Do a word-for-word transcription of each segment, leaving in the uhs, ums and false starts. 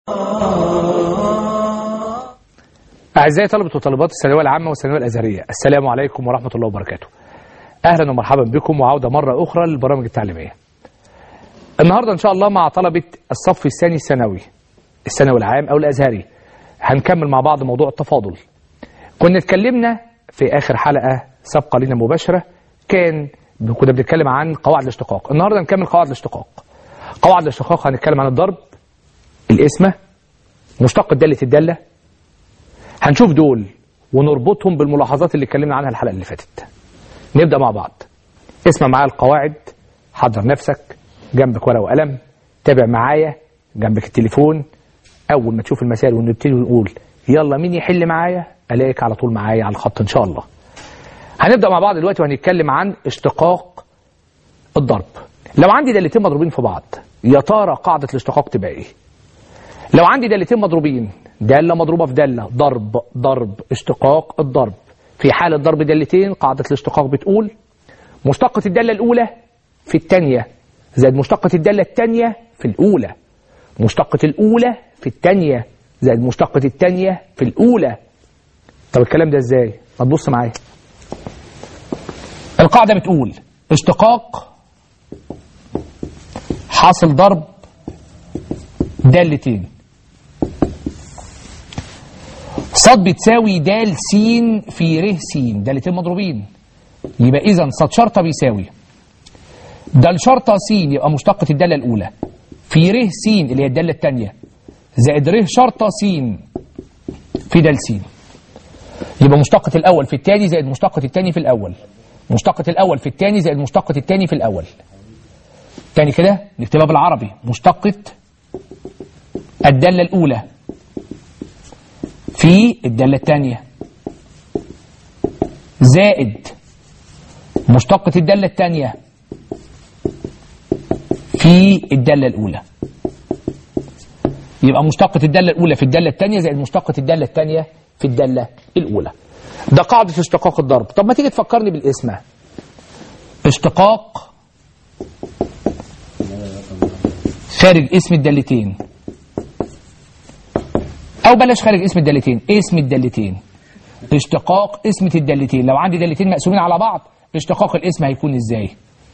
أعزائي طلبة وطالبات الثانوية العامة والثانوية الأزهرية، السلام عليكم ورحمة الله وبركاته. أهلا ومرحبا بكم وعودة مرة أخرى للبرامج التعليمية. النهاردة إن شاء الله مع طلبة الصف الثاني الثانوي، الثانوي العام أو الأزهري، هنكمل مع بعض موضوع التفاضل. كنا اتكلمنا في آخر حلقة سابقة لنا مباشرة، كان كنا بنتكلم عن قواعد الاشتقاق. النهاردة نكمل قواعد الاشتقاق. قواعد الاشتقاق هنتكلم عن الضرب، القسمة، مشتق الدالة الدالة. هنشوف دول ونربطهم بالملاحظات اللي اتكلمنا عنها الحلقة اللي فاتت. نبدأ مع بعض. اسمع معايا القواعد، حضر نفسك، جنبك ورقة وقلم، تابع معايا، جنبك التليفون. أول ما تشوف المسائل ونبتدي ونقول يلا مين يحل معايا، ألاقيك على طول معايا على الخط إن شاء الله. هنبدأ مع بعض دلوقتي وهنتكلم عن اشتقاق الضرب. لو عندي دالتين مضروبين في بعض، يا ترى قاعدة الاشتقاق تبقى إيه؟ لو عندي دالتين مضروبين، دالة مضروبة في دالة، ضرب ضرب اشتقاق الضرب. في حالة ضرب دالتين قاعدة الاشتقاق بتقول مشتقة الدالة الأولى في الثانية زائد مشتقة الدالة الثانية في الأولى، مشتقة الأولى في الثانية زائد مشتقة الثانية في الأولى. طب الكلام ده ازاي؟ ما تبص معايا. القاعدة بتقول اشتقاق حاصل ضرب دالتين، صاد بتساوي دال س في ر س، دالتين مضروبين، يبقى إذا صاد شرطة بيساوي دال شرطة س، يبقى مشتقة الدالة الأولى، في ر س اللي هي الدالة الثانية، زائد ر شرطة س في دال س، يبقى مشتقة الأول في الثاني زائد مشتقة الثاني في الأول، مشتقة الأول في الثاني زائد مشتقة الثاني في الأول. تاني كده نكتبها بالعربي، مشتقة الدالة الأولى في الدالة الثانية زائد مشتقة الدالة الثانية في الدالة الأولى، يبقى مشتقة الدالة الأولى في الدالة الثانية زائد مشتقة الدالة الثانية في الدالة الأولى. ده قاعدة اشتقاق الضرب. طب ما تيجي تفكرني بالاسم، اشتقاق خارج اسم الدالتين، أو بلاش خارج اسم الدالتين، اسم الدالتين، اشتقاق اسمة الدالتين. لو عندي دالتين مقسومين على بعض، اشتقاق الاسم هيكون ازاي؟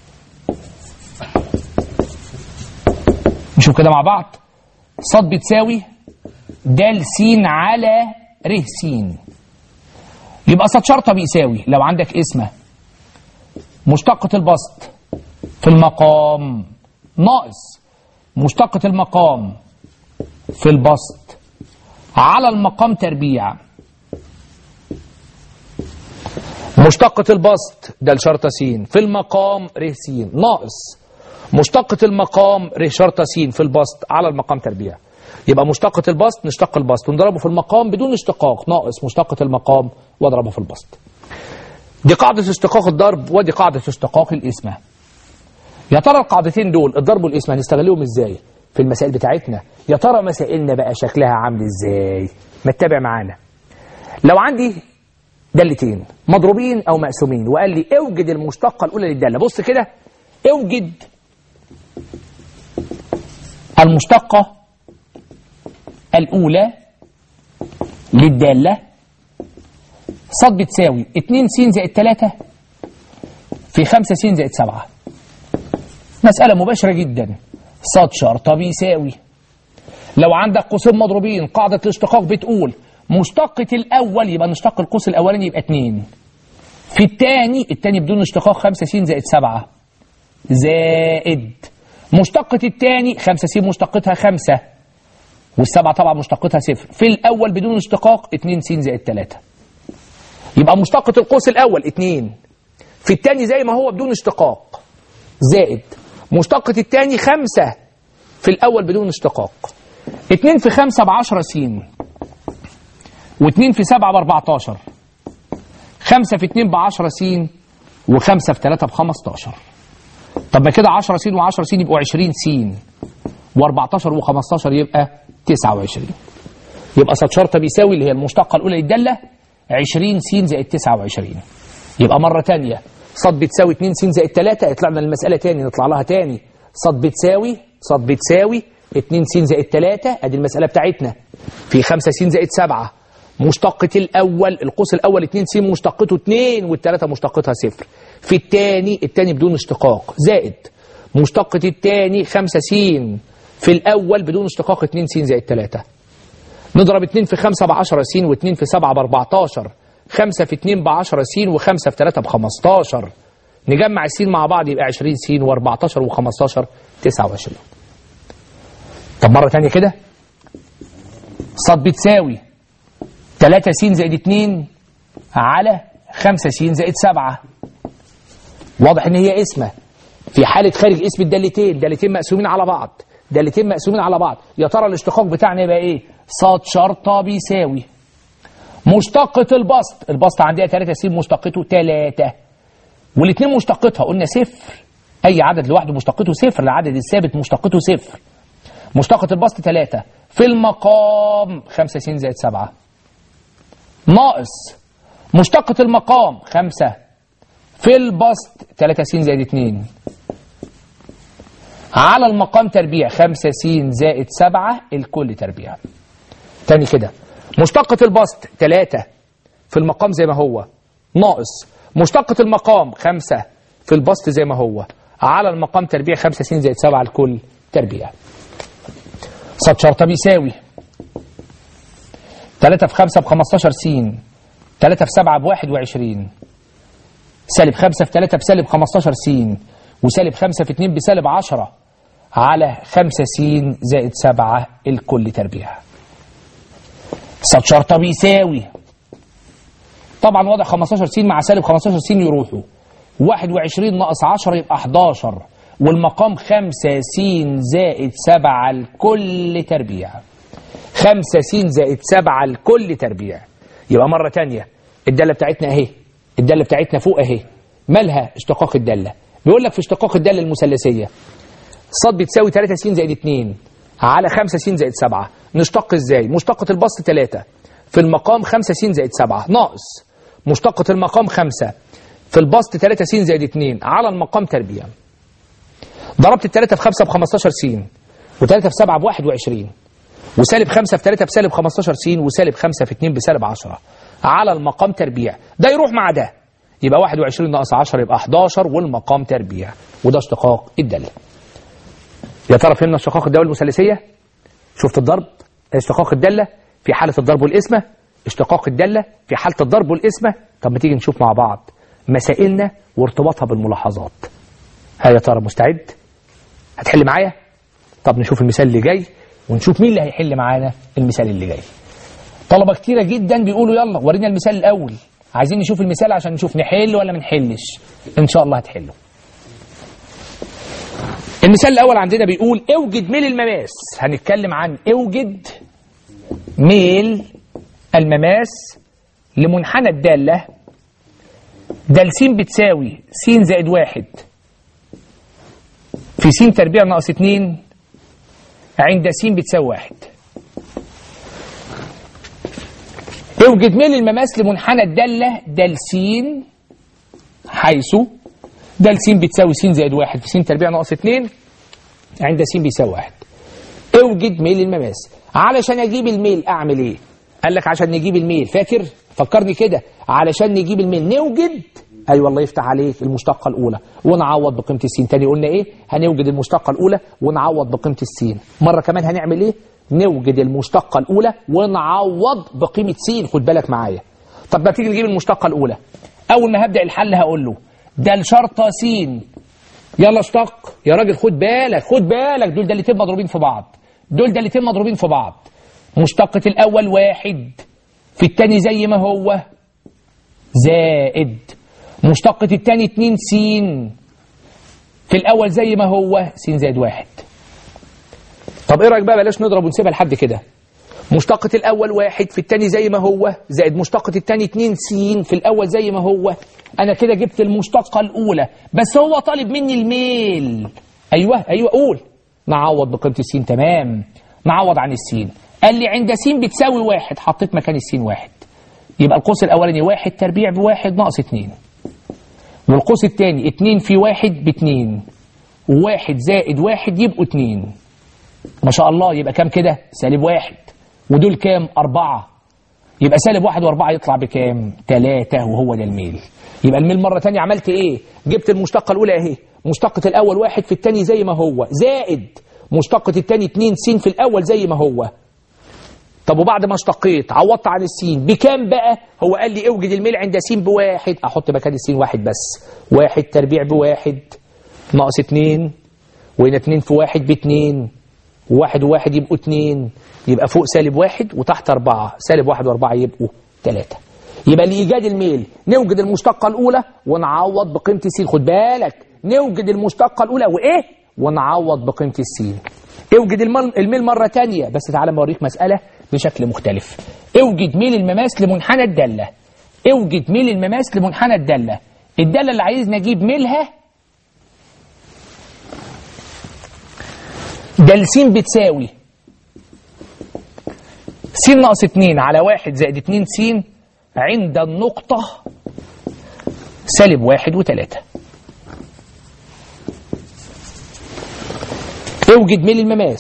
نشوف كده مع بعض. صاد بتساوي دال س على ر س، يبقى صاد شرطة بيساوي لو عندك اسمه مشتقة البسط في المقام ناقص مشتقة المقام في البسط على المقام تربيع. مشتقة البسط دال شرطة س في المقام ر س ناقص مشتقة المقام ر شرطة س في البسط على المقام تربيع. يبقى مشتقة البسط نشتق البسط ونضربه في المقام بدون اشتقاق، ناقص مشتقة المقام واضربه في البسط. دي قاعدة اشتقاق الضرب ودي قاعدة اشتقاق القسمة. يا ترى القاعدتين دول الضرب والقسمة هنستغلهم ازاي في المسائل بتاعتنا؟ يا ترى مسائلنا بقى شكلها عامل ازاي؟ ما تتابع معانا. لو عندي دالتين مضروبين او مقسومين وقال لي اوجد المشتقة الأولى للدالة، بص كده، اوجد المشتقة الأولى للدالة. صاد بتساوي اتنين س زائد تلاتة في خمسة س زائد سبعة. مسألة مباشرة جدا. صاد شرطة بيساوي، لو عندك قوسين مضروبين قاعدة الاشتقاق بتقول مشتقة الأول، يبقى نشتق القوس الأولاني يبقى اتنين في الثاني، الثاني بدون اشتقاق خمسة س زائد سبعة، زائد مشتقة الثاني خمسة س مشتقتها خمسة والسبعة طبعا مشتقتها صفر، في الأول بدون اشتقاق اتنين س زائد تلاتة، يبقى مشتقة القوس الأول اتنين في الثاني زي ما هو بدون اشتقاق، زائد مشتقة الثاني خمسة في الأول بدون اشتقاق. اتنين في خمسة بعشرة س، واتنين في سبعة باربعتاشر، خمسة في اتنين بعشرة س، وخمسة في تلاتة بخمستاشر. طب ما كده عشرة س وعشرة س يبقوا عشرين س، واربعتاشر وخمستاشر يبقى تسعة وعشرين. يبقى صاد شرطة بيساوي اللي هي المشتقة الأولى للدالة عشرين س زائد تسعة وعشرين. يبقى مرة تانية صاد بتساوي اتنين س زائد تلاتة، يطلع لنا المسألة تاني نطلع لها تاني. صاد بتساوي صاد بتساوي اتنين س زائد تلاتة، ادي المسألة بتاعتنا. في خمسة س زائد سبعة، مشتقة الأول القوس الأول اتنين س مشتقته اتنين والتلاتة مشتقتها صفر. في التاني التاني بدون اشتقاق زائد مشتقة التاني خمسة س في الأول بدون اشتقاق اتنين س زائد تلاتة. نضرب اتنين في خمسة بعشرة س واتنين في سبعة باربعتاشر، خمسة في اتنين بعشرة س وخمسة في تلاتة بخمستاشر. نجمع السين مع بعض يبقى عشرين س واربعتاشر وخمستاشر تسعة وعشرين. طب مرة تانية كده، ص بتساوي تلاتة س زائد اتنين على خمسة س زائد سبعة. واضح ان هي اسمه في حالة خارج اسم الدالتين، دالتين مقسومين على بعض، دالتين مقسومين على بعض. يا ترى الاشتقاق بتاعنا يبقى ايه؟ ص شرطة بيساوي مشتقة البسط، البسط عندها تلاتة س مشتقته تلاتة والاثنين مشتقتها قلنا صفر، اي عدد لوحده مشتقته صفر، العدد الثابت مشتقته صفر. مشتقة البسط تلاتة في المقام خمسة س زائد سبعة ناقص مشتقة المقام خمسة في البسط تلاتة س زائد اتنين على المقام تربيع خمسة س زائد سبعة الكل تربيع. تاني كده، مشتقة البسط تلاتة في المقام زي ما هو ناقص مشتقة المقام خمسة في البسط زي ما هو على المقام تربيع خمسة س زائد سبعة الكل تربيع. ص شرطة بيساوي تلاتة في خمسة بخمستاشر س، تلاتة في سبعة بواحد وعشرين، سالب خمسة في تلاتة بسالب خمستاشر س، وسالب خمسة في اتنين بسالب عشرة على خمسة س زائد سبعة الكل تربيع. ص شرطة بيساوي، طبعا واضح خمستاشر س مع سالب خمستاشر س يروحوا، واحد وعشرين ناقص عشرة يبقى حداشر، والمقام خمسة س زائد سبعة الكل تربيع. خمسة س زائد سبعة الكل تربيع. يبقى مرة تانية الدالة بتاعتنا اهي، الدالة بتاعتنا فوق اهي، مالها اشتقاق الدالة؟ بيقول لك في اشتقاق الدالة المثلثية ص بتساوي تلاتة س زائد اتنين على خمسة س زائد سبعة. نشتق ازاي؟ مشتقة البسط تلاتة في المقام خمسة س زائد سبعة ناقص مشتقة المقام خمسة في البسط تلاتة س زائد اتنين على المقام تربيع. ضربت التلاتة في خمسة بخمستاشر س، وتلاتة في سبعة بواحد وعشرين، وسالب خمسة في تلاتة بسالب خمستاشر س، وسالب خمسة في اتنين بسالب عشرة على المقام تربيع. ده يروح مع ده يبقى واحد وعشرين ناقص عشرة يبقى حداشر والمقام تربيع، وده اشتقاق الدالة. يا ترى فهمنا اشتقاق الدالة المثلثية؟ شفت الضرب؟ اشتقاق الدالة في حالة الضرب والقسمة، اشتقاق الدالة في حالة الضرب والقسمة. طب ما تيجي نشوف مع بعض مسائلنا وارتباطها بالملاحظات. ها يا ترى مستعد؟ هتحل معايا؟ طب نشوف المثال اللي جاي ونشوف مين اللي هيحل معانا المثال اللي جاي. طلبة كتيرة جدا بيقولوا يلا ورينا المثال الأول، عايزين نشوف المثال عشان نشوف نحل ولا ما نحلش. إن شاء الله هتحله. المثال الأول عندنا بيقول اوجد ميل المماس. هنتكلم عن اوجد ميل المماس لمنحنى الدالة دال س بتساوي س زائد واحد في س تربيع ناقص اتنين عند س بتساوي واحد. اوجد ميل المماس لمنحنى الدالة دال س حيث دال س بتساوي س زائد واحد في س تربيع ناقص اتنين عند س بيساوي واحد. اوجد ميل المماس. علشان اجيب الميل اعمل ايه؟ قال لك عشان نجيب الميل، فاكر؟ فكرني كده، علشان نجيب الميل نوجد، ايوه الله يفتح عليك، المشتقة الأولى ونعوض بقيمة السين. تاني قلنا ايه؟ هنوجد المشتقة الأولى ونعوض بقيمة السين. مرة كمان هنعمل ايه؟ نوجد المشتقة الأولى ونعوض بقيمة س. خد بالك معايا. طب ما تيجي نجيب المشتقة الأولى. أول ما هبدأ الحل هقول له ده شرطة س، يلا اشتق يا راجل. خد بالك خد بالك، دول دالتين مضروبين في بعض، دول دالتين مضروبين في بعض. مشتقة الأول واحد في التاني زي ما هو زائد مشتقة التاني اتنين س في الأول زي ما هو س زائد واحد. طب ايه رأيك بقى بلاش نضرب ونسيبها لحد كده. مشتقة الأول واحد في التاني زي ما هو زائد مشتقة التاني اتنين س في الأول زي ما هو. أنا كده جبت المشتقة الأولى، بس هو طالب مني الميل. أيوه أيوه قول. نعوض بقيمة السين. تمام، نعوض عن السين. قال لي عند س بتساوي واحد، حطيت مكان السين واحد، يبقى القوس الأولاني واحد تربيع بواحد ناقص اتنين، والقوس الثاني اتنين في واحد باتنين، وواحد زائد واحد يبقوا اتنين، ما شاء الله. يبقى كام كده؟ سالب واحد. ودول كام؟ أربعة. يبقى سالب واحد وأربعة يطلع بكام؟ تلاتة، وهو ده الميل. يبقى الميل مرة تانية عملت إيه؟ جبت المشتقة الأولى أهي، مشتقة الأول واحد في التاني زي ما هو، زائد مشتقة التاني اتنين س في الأول زي ما هو. طب وبعد ما اشتقيت عوضت عن السين بكام بقى؟ هو قال لي اوجد الميل عند س بواحد، أحط مكان السين واحد بس. واحد تربيع بواحد ناقص اتنين، وهنا اتنين في واحد باتنين، وواحد وواحد يبقوا اتنين، يبقى فوق سالب واحد وتحت أربعة، سالب واحد وأربعة يبقوا تلاتة. يبقى لإيجاد الميل نوجد المشتقة الأولى ونعوض بقيمة السين. خد بالك، نوجد المشتقة الأولى وإيه؟ ونعوض بقيمة السين. اوجد الميل مرة تانية، بس تعالى بوريك مسألة بشكل مختلف. اوجد ميل المماس لمنحنى الدالة. اوجد ميل المماس لمنحنى الدالة. الدالة اللي عايز نجيب ميلها دال س بتساوي س ناقص اتنين على واحد زائد اتنين س عند النقطة سالب واحد وتلاتة. اوجد ميل المماس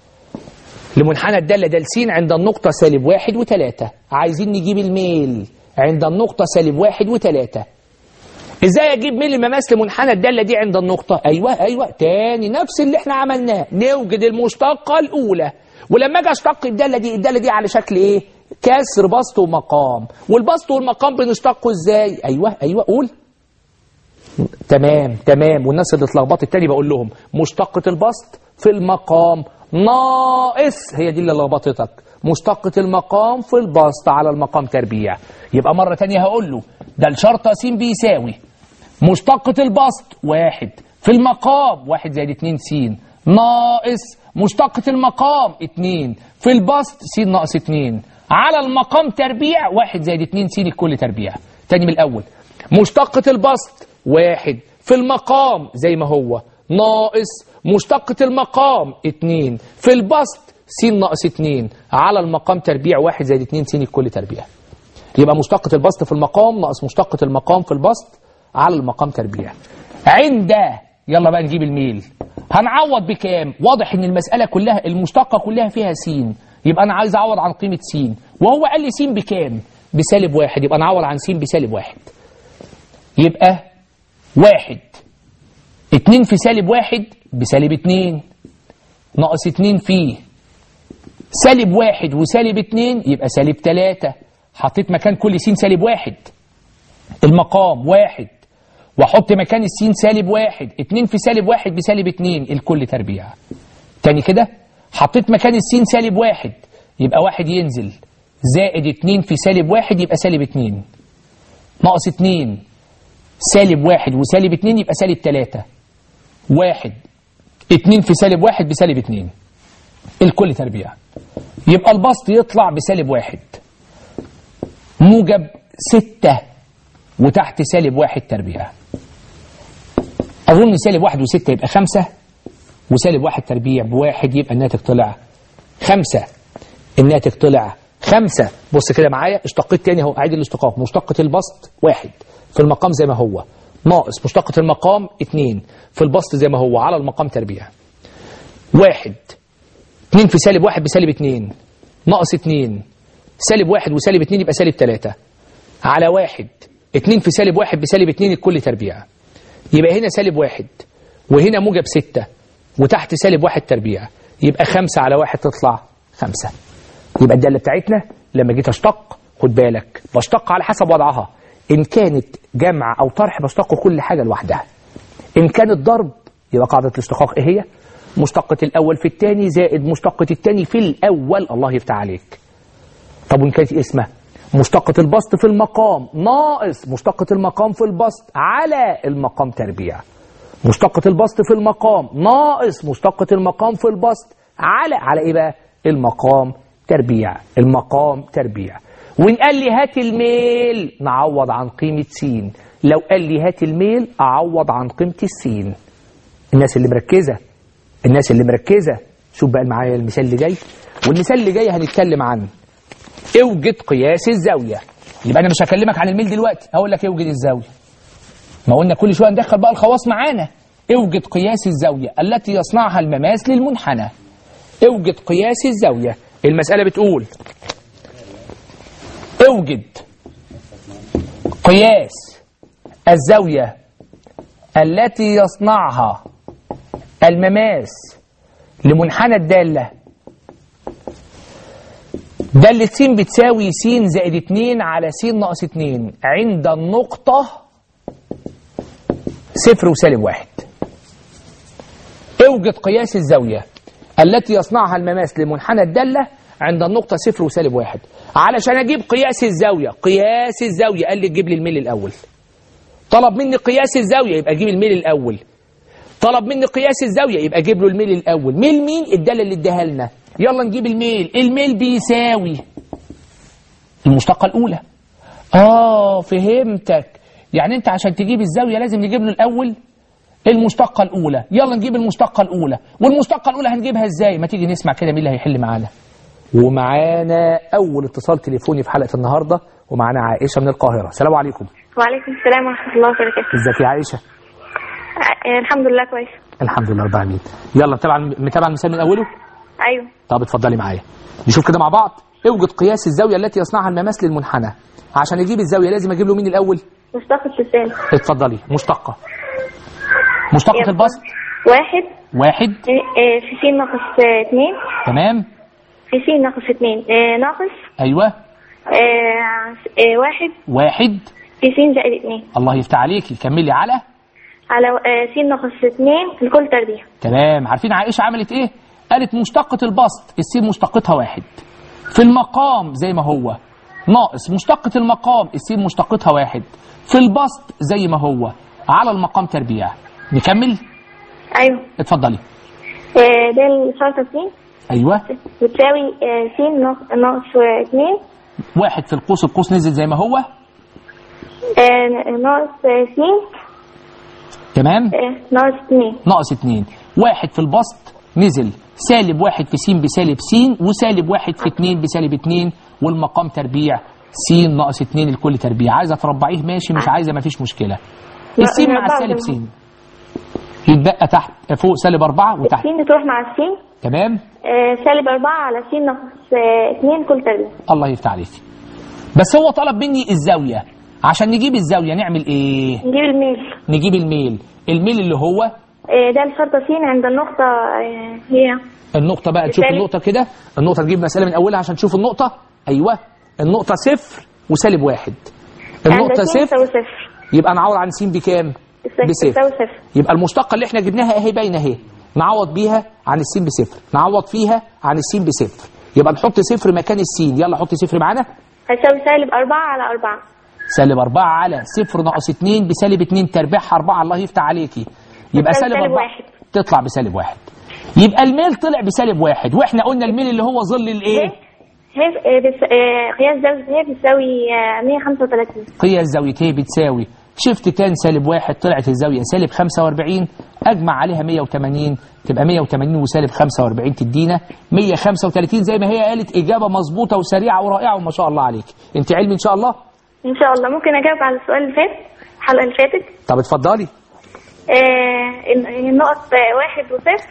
لمنحنى الدالة دال س عند النقطة سالب واحد وتلاتة. عايزين نجيب الميل عند النقطة سالب واحد وتلاتة. ازاي اجيب ميل المماس لمنحنى الدالة دي عند النقطة؟ ايوه ايوه تاني نفس اللي احنا عملناه، نوجد المشتقة الاولى، ولما اجي اشتق الدالة دي، الدالة دي على شكل ايه؟ كسر بسط ومقام، والبسط والمقام بنشتقه ازاي؟ ايوه ايوه قول. تمام تمام. والناس اللي اتلخبطت التاني بقول لهم مشتقة البسط في المقام ناقص، هي دي اللي لخبطتك، مشتقة المقام في البسط على المقام تربيع. يبقى مرة تانية هقول له ده الشرطة س بيساوي مشتقة البسط واحد في المقام واحد زائد اتنين س ناقص مشتقة المقام اتنين في البسط س ناقص اتنين على المقام تربيع واحد زائد اتنين س الكل تربيع. تاني من الأول، مشتقة البسط واحد في المقام زي ما هو ناقص مشتقة المقام اتنين في البسط س ناقص اتنين على المقام تربيع واحد زائد اتنين س الكل تربيع. يبقى مشتقة البسط في المقام ناقص مشتقة المقام في البسط على المقام تربيع. عند يلا بقى نجيب الميل. هنعوض بكام؟ واضح ان المسألة كلها المشتقة كلها فيها س، يبقى انا عايز اعوض عن قيمة س، وهو قال لي س بكام؟ بسالب واحد، يبقى نعوض عن س بسالب واحد. يبقى واحد اتنين في سالب واحد بسالب اتنين ناقص اتنين في سالب واحد وسالب اتنين يبقى سالب تلاتة. حطيت مكان كل س سالب واحد، المقام واحد، واحط مكان السين سالب واحد، اتنين في سالب واحد بسالب اتنين الكل تربيع. تاني كده حطيت مكان السين سالب واحد، يبقى واحد ينزل، زائد اتنين في سالب واحد يبقى سالب اتنين، ناقص اتنين سالب واحد وسالب اتنين يبقى سالب تلاتة، واحد اتنين في سالب واحد بسالب اتنين الكل تربيع. يبقى البسط يطلع بسالب واحد موجب ستة وتحت سالب واحد تربيع. أظن سالب واحد وستة يبقى خمسة، وسالب واحد تربيع بواحد يبقى الناتج طلع خمسة. الناتج طلع خمسة. بص كده معايا، اشتقيت تاني اهو، أعيد الاشتقاق. مشتقة البسط واحد في المقام زي ما هو ناقص مشتقة المقام اتنين في البسط زي ما هو على المقام تربيع. واحد اتنين في سالب واحد بسالب اتنين ناقص اتنين سالب واحد وسالب اتنين يبقى سالب تلاتة على واحد اتنين في سالب واحد بسالب اتنين الكل تربيع. يبقى هنا سالب واحد وهنا موجب ستة وتحت سالب واحد تربيع، يبقى خمسة على واحد تطلع خمسة. يبقى الدالة بتاعتنا لما جيت اشتق، خد بالك بشتق على حسب وضعها، إن كانت جمع أو طرح بشتق كل حاجة لوحدها. إن كانت ضرب يبقى قاعدة الاشتقاق إيه هي؟ مشتقة الأول في الثاني زائد مشتقة الثاني في الأول. الله يفتح عليك. طب وإن كانت اسمها مشتقة البسط في المقام ناقص مشتقة المقام في البسط على المقام تربيع. مشتقة البسط في المقام ناقص مشتقة المقام في البسط على على إيه بقى؟ المقام تربيع. المقام تربيع. وإن قال لي هات الميل نعوض عن قيمة س، لو قال لي هات الميل أعوض عن قيمة السين. الناس اللي مركزة الناس اللي مركزة شوف بقى معايا المثال اللي جاي، والمثال اللي جاي هنتكلم عن اوجد قياس الزاوية. يبقى أنا مش هكلمك عن الميل دلوقتي، هقول لك اوجد الزاوية. ما قلنا كل شوية ندخل بقى الخواص معانا. اوجد قياس الزاوية التي يصنعها المماس للمنحنى. اوجد قياس الزاوية. المسألة بتقول اوجد قياس الزاوية التي يصنعها المماس لمنحنى الدالة. دالة س بتساوي س زائد اتنين على س ناقص اتنين عند النقطة صفر وسالب واحد. اوجد قياس الزاوية التي يصنعها المماس لمنحنى الدالة عند النقطة صفر وسالب واحد. علشان اجيب قياس الزاوية، قياس الزاوية قال لي تجيب لي الميل الأول. طلب مني قياس الزاوية يبقى اجيب الميل الأول. طلب مني قياس الزاوية يبقى اجيب له الميل الأول. ميل مين؟ الدالة اللي اداها لنا. يلا نجيب الميل. الميل بيساوي المشتقة الأولى. آه فهمتك. يعني أنت عشان تجيب الزاوية لازم نجيب له الأول المشتقة الأولى. يلا نجيب المشتقة الأولى. والمشتقة الأولى هنجيبها إزاي؟ ما تيجي نسمع كده مين اللي هيحل معانا. ومعانا أول اتصال تليفوني في حلقة النهاردة، ومعانا عائشة من القاهرة. السلام عليكم. وعليكم السلام ورحمة الله وبركاته. ازيك يا عائشة؟ آه الحمد لله كويس. الحمد لله رب العالمين. يلا متابع متابع المثال من أوله؟ أيوه. طب اتفضلي معايا نشوف كده مع بعض. اوجد قياس الزاوية التي يصنعها المماس للمنحنى. عشان اجيب الزاوية لازم اجيب له مين الأول؟ مشتقة اللسان. اتفضلي. مشتقة مشتقة البسط واحد واحد آه في س ناقص اتنين. تمام. في س ناقص اتنين آه ناقص أيوه آه آه واحد واحد في س زائد اتنين. الله يفتح عليكي. كملي. على على آه س ناقص اتنين الكل تربيع. تمام. عارفين عائشة عملت ايه؟ قالت مشتقة البسط السين مشتقتها واحد، في المقام زي ما هو ناقص مشتقة المقام السين مشتقتها واحد، في البسط زي ما هو على المقام تربيع. نكمل. ايوه اتفضلي. آه ده الشرطة س. ايوه بتساوي آه س ناقص اتنين. واحد في القوس، القوس نزل زي ما هو. آه ناقص س. تمام. آه ناقص اتنين. ناقص اتنين. واحد في البسط نزل سالب واحد في س بسالب س، وسالب واحد في اتنين بسالب اتنين، والمقام تربيع س ناقص اتنين الكل تربيع. عايزة تربعيه ماشي، مش عايزة مفيش مشكلة. السين مع السالب س يتبقى تحت فوق سالب أربعة وتحت. السين بتروح مع السين. تمام. آه سالب أربعة على س ناقص آه اتنين كل تربيع. الله يفتح عليك. بس هو طلب مني الزاوية. عشان نجيب الزاوية نعمل ايه؟ نجيب الميل. نجيب الميل. الميل اللي هو آه ده الشرطة س عند النقطة آه هي النقطة بقى. تشوف النقطة كده. النقطة تجيب مسألة من أولها عشان تشوف النقطة. أيوة النقطة صفر وسالب واحد. النقطة صفر يبقى نعوض عن س بكام؟ بصفر. يبقى المشتقة اللي احنا جبناها اهي باينة اهي، نعوض بيها عن السين بصفر، نعوض فيها عن السين بصفر، يبقى نحط صفر مكان السين. يلا حط صفر معانا. هتساوي سالب أربعة على أربعة. سالب أربعة على صفر ناقص اتنين بسالب اتنين تربيعها أربعة. الله يفتح عليكي. يبقى سالب أربعة تطلع بسالب واحد. يبقى الميل طلع بسالب واحد، واحنا قلنا الميل اللي هو ظل الايه؟ قياس زاوية ه بتساوي مية وخمسة وتلاتين. قياس زاوية ه بتساوي شفت كان سالب واحد، طلعت الزاوية سالب خمسة وأربعين، أجمع عليها مية وتمانين تبقى مية وتمانين وسالب خمسة وأربعين تدينا مية وخمسة وتلاتين زي ما هي قالت. إجابة مظبوطة وسريعة ورائعة وما شاء الله عليك. أنت علمي إن شاء الله؟ إن شاء الله. ممكن أجاوب على السؤال اللي فات الحلقة اللي فاتت؟ طب اتفضلي. آه النقط واحد وصفر.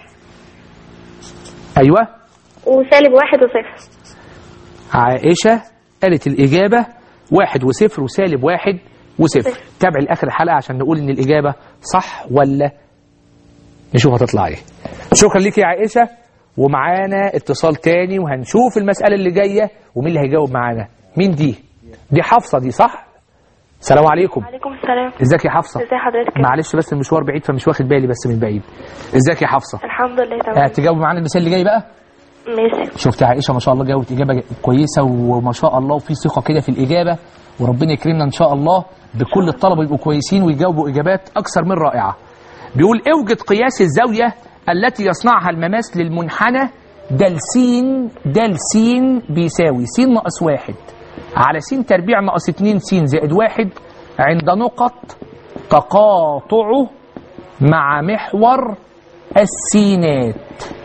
أيوه. وسالب واحد وصفر. عائشة قالت الإجابة واحد وصفر وسالب واحد وصفر. تابع لآخر الحلقة عشان نقول إن الإجابة صح ولا نشوف هتطلع إيه. شكرا ليك يا عائشة. ومعانا اتصال تاني وهنشوف المسألة اللي جاية ومين اللي هيجاوب معانا. مين دي؟ دي حفصة دي صح؟ السلام عليكم. وعليكم السلام. ازيك يا حفصة؟ ازي حضرتك؟ معلش بس المشوار بعيد فمش واخد بالي بس من بعيد. ازيك يا حفصة؟ الحمد لله تمام. اه تجاوب معانا المثال اللي جاي بقى؟ ماشي. شفت يا عائشة ما شاء الله جاوبت إجابة كويسة وما شاء الله وفي ثقة كده في الإجابة، وربنا يكرمنا إن شاء الله بكل الطلبة يبقوا كويسين ويجاوبوا إجابات أكثر من رائعة. بيقول اوجد قياس الزاوية التي يصنعها المماس للمنحنى دال س دال س بيساوي س ناقص واحد على س تربيع ناقص اتنين س زائد واحد عند نقط تقاطعه مع محور السينات.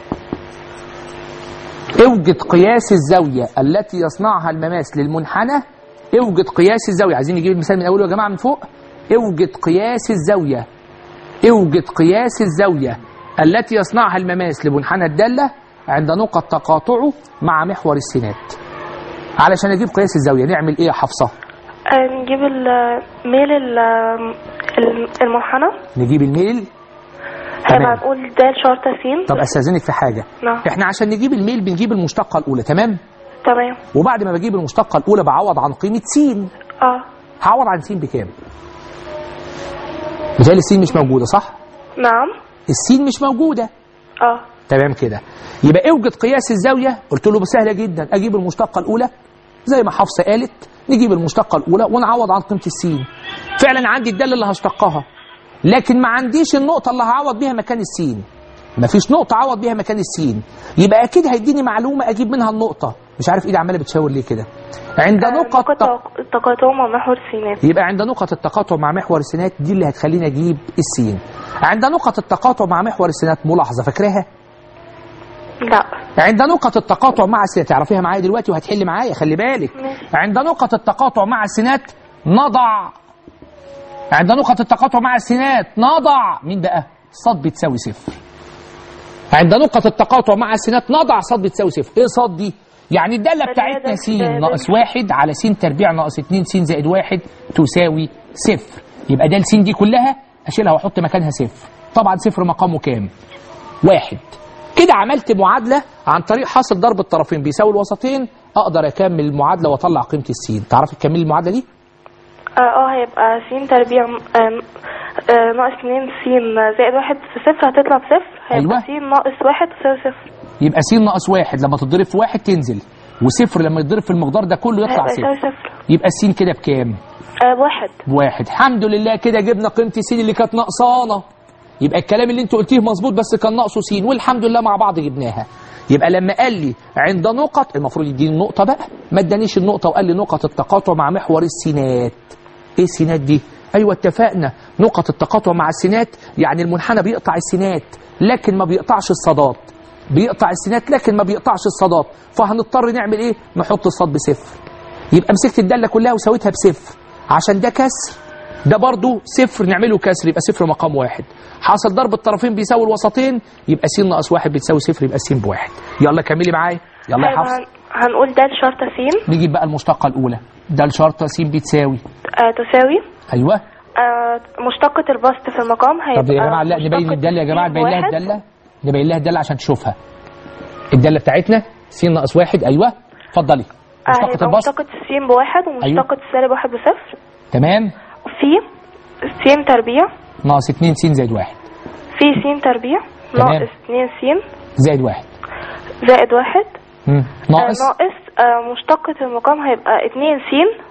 اوجد قياس الزاوية التي يصنعها المماس للمنحنى. اوجد قياس الزاوية. عايزين نجيب المثال من أوله يا جماعة من فوق. اوجد قياس الزاوية اوجد قياس الزاوية التي يصنعها المماس لمنحنى الدالة عند نقط تقاطعه مع محور السينات. علشان اجيب قياس الزاويه نعمل ايه يا حفصه؟ آه، نجيب الميل ال- ال- المنحنى. نجيب الميل. هيبقى نقول د شرطة س. طب استاذنك في حاجه. نعم. احنا عشان نجيب الميل بنجيب المشتقه الاولى، تمام؟ تمام. وبعد ما بجيب المشتقه الاولى بعوض عن قيمه س. اه. هعوض عن س بكام؟ مثال السين مش موجوده، صح؟ نعم. السين مش موجوده. اه. تمام كده. يبقى اوجد قياس الزاويه. قلت له سهله جدا، اجيب المشتقه الاولى زي ما حفصه قالت، نجيب المشتقه الاولى ونعوض عن قيمه السين. فعلا عندي الداله اللي هشتقها، لكن ما عنديش النقطه اللي هعوض بيها مكان السين. مفيش نقطه اعوض بيها مكان السين، يبقى اكيد هيديني معلومه اجيب منها النقطه. مش عارف ايدي عماله بتشاور ليه كده. عند آه، نقط نقط تق... التقاطع مع محور السينات. يبقى عند نقط التقاطع مع محور السينات دي اللي هتخليني اجيب السين. عند نقط التقاطع مع محور السينات ملاحظه فاكراها؟ لا. عند نقط التقاطع مع السينات تعرفيها معايا دلوقتي وهتحل معايا، خلي بالك. ماشي. عند نقط التقاطع مع السينات نضع عند نقط التقاطع مع السينات نضع مين بقى؟ صاد بتساوي صفر. عند نقط التقاطع مع السينات نضع صاد بتساوي صفر. ايه صاد دي؟ يعني الداله بتاعتنا س ناقص واحد على س تربيع ناقص اتنين س زائد واحد تساوي صفر. يبقى ده س دي كلها اشيلها واحط مكانها صفر. طبعا صفر مقامه كام؟ واحد. كده عملت معادله عن طريق حاصل ضرب الطرفين بيساوي الوسطين، اقدر اكمل المعادله واطلع قيمه السين. تعرفي تكملي المعادله دي؟ اه اه هيبقى س تربيع آه، آه، ناقص اتنين س زائد واحد في صفر هتطلع بصفر. هيبقى أيوة. س ناقص واحد تساوي صفر. يبقى س ناقص واحد لما تتضرب في واحد تنزل، وصفر لما يتضرب في المقدار ده كله يطلع هيبقى يساوي صفر. صفر. يبقى السين كده بكام؟ آه بواحد. بواحد. الحمد لله كده جبنا قيمه السين اللي كانت ناقصانا. يبقى الكلام اللي انت قلتيه مظبوط، بس كان ناقصه سين، والحمد لله مع بعض جبناها. يبقى لما قال لي عند نقط المفروض يديني النقطه بقى، ما ادانيش النقطه وقال لي نقط التقاطع مع محور السينات. ايه السينات دي؟ ايوه اتفقنا، نقط التقاطع مع السينات يعني المنحنى بيقطع السينات لكن ما بيقطعش الصادات. بيقطع السينات لكن ما بيقطعش الصادات، فهنضطر نعمل ايه؟ نحط الصاد بصفر. يبقى مسكت الداله كلها وسويتها بصفر، عشان ده كسر ده برضو صفر نعمله كسر يبقى صفر مقام واحد. حاصل ضرب الطرفين بيساوي الوسطين، يبقى س ناقص واحد بتساوي صفر، يبقى س بواحد. يلا كملي معايا، يلا يا هيبقى حفص. هن- هنقول د شرطة س. نجيب بقى المشتقه الاولى. ده الشرطه س بتساوي آه تساوي ايوه. آه مشتقة البسط في المقام هيبقى طب يا جماعه لا نبين مشتقة الداله يا جماعه، س نبين لها بواحد. الداله، نبين لها الداله عشان تشوفها. الداله بتاعتنا س ناقص واحد، ايوه اتفضلي. آه مشتقه هيبقى البسط مشتقة السين بواحد ومشتقة السالب واحد بصفر. تمام. في س تربيع ناقص اتنين س زائد واحد في س تربيع تمام. ناقص اتنين س زائد واحد زائد واحد مم. ناقص آه ناقص آه مشتقة المقام هيبقى اتنين س.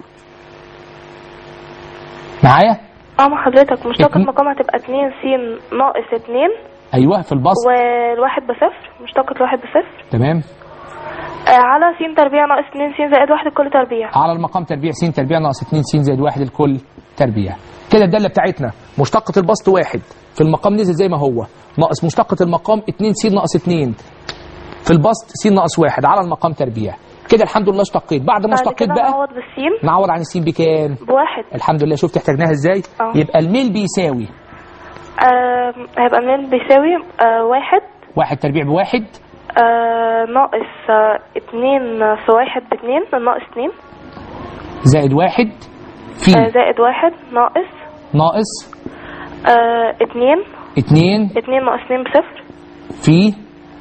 معايا. اه مع حضرتك مشتقة اتنين. المقام هتبقى اتنين س ناقص اتنين ايوه في البسط والواحد بصفر. مشتقة الواحد بصفر تمام. آه على س تربيع ناقص اتنين س زائد واحد الكل تربيع. على المقام تربيع س تربيع ناقص اتنين س زائد واحد الكل تربيع. كده الداله بتاعتنا مشتقه البسط واحد، في المقام نزل زي ما هو، ناقص مشتقه المقام اتنين س ناقص اتنين، في البسط س ناقص واحد، على المقام تربيع. كده الحمد لله اشتقيت. بعد ما بعد اشتقيت كده بقى نعوض بالسين نعوض عن السين بكام؟ بواحد. الحمد لله. شفت احتاجناها ازاي؟ اه. يبقى الميل بيساوي آه هيبقى الميل بيساوي آه واحد واحد تربيع بواحد آه ناقص آه اتنين في واحد باتنين ناقص اتنين زائد واحد في آه زائد واحد ناقص ناقص آه اتنين اتنين اتنين ناقص اتنين بصفر في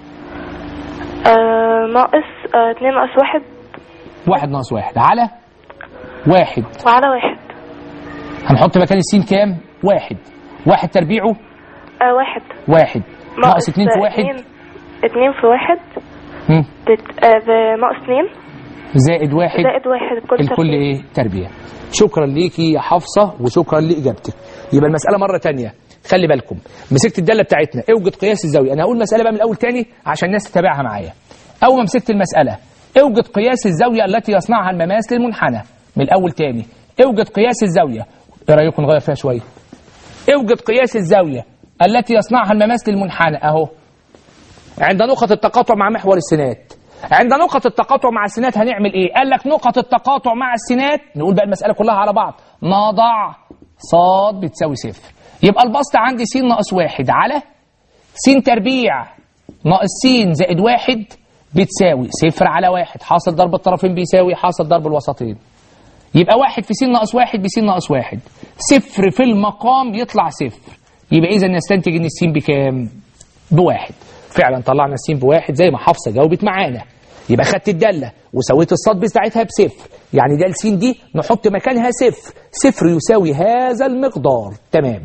آه ناقص آه اتنين ناقص واحد واحد ناقص واحد على واحد. وعلى واحد. هنحط مكان السين كام؟ واحد. واحد تربيعه آه واحد واحد ناقص اتنين في واحد اتنين, اتنين في واحد مم. بت... آه بناقص اتنين زائد واحد زائد واحد الكل الكل تربيع. ايه؟ تربيع. شكرا ليكي يا حفصه وشكرا لاجابتك. يبقى المساله مره تانية، خلي بالكم مسكت الداله بتاعتنا اوجد قياس الزاويه. انا هقول مساله بقى من الاول تاني عشان الناس تتابعها معايا. اول ما مسكت المساله اوجد قياس الزاويه التي يصنعها المماس للمنحنى. من الاول تاني اوجد قياس الزاويه. ايه رايكم نغير فيها شويه؟ اوجد قياس الزاويه التي يصنعها المماس للمنحنى اهو عند نقط التقاطع مع محور السينات. عند نقط التقاطع مع السينات هنعمل ايه؟ قال لك نقط التقاطع مع السينات، نقول بقى المساله كلها على بعض، نضع صاد بتساوي صفر. يبقى البسط عندي س ناقص واحد على س تربيع ناقص س زائد واحد بتساوي صفر على واحد. حاصل ضرب الطرفين بيساوي حاصل ضرب الوسطين. يبقى واحد في س ناقص واحد بس ناقص واحد. صفر في المقام يطلع صفر. يبقى إذا نستنتج إن الس بكام؟ بواحد. فعلا طلعنا الس بواحد زي ما حفصة جاوبت معانا. يبقى خدت الدالة وسويت الصاد بتاعتها بصفر، يعني ده س دي نحط مكانها صفر. صفر يساوي هذا المقدار. تمام.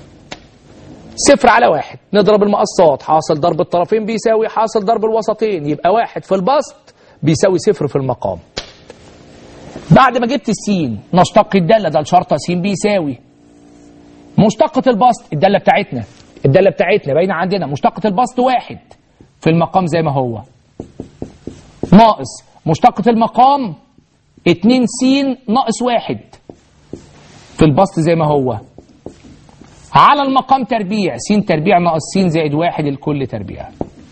صفر على واحد نضرب المقصات، حاصل ضرب الطرفين بيساوي حاصل ضرب الوسطين. يبقى واحد في البسط بيساوي صفر في المقام. بعد ما جبت السين نشتق الدالة، ده الشرطة س بيساوي مشتقة البسط. الدالة بتاعتنا الدالة بتاعتنا باينة عندنا. مشتقة البسط واحد في المقام زي ما هو، ناقص مشتقة المقام اتنين س ناقص واحد في البسط زي ما هو، على المقام تربيع س تربيع ناقص س زائد واحد الكل تربيع.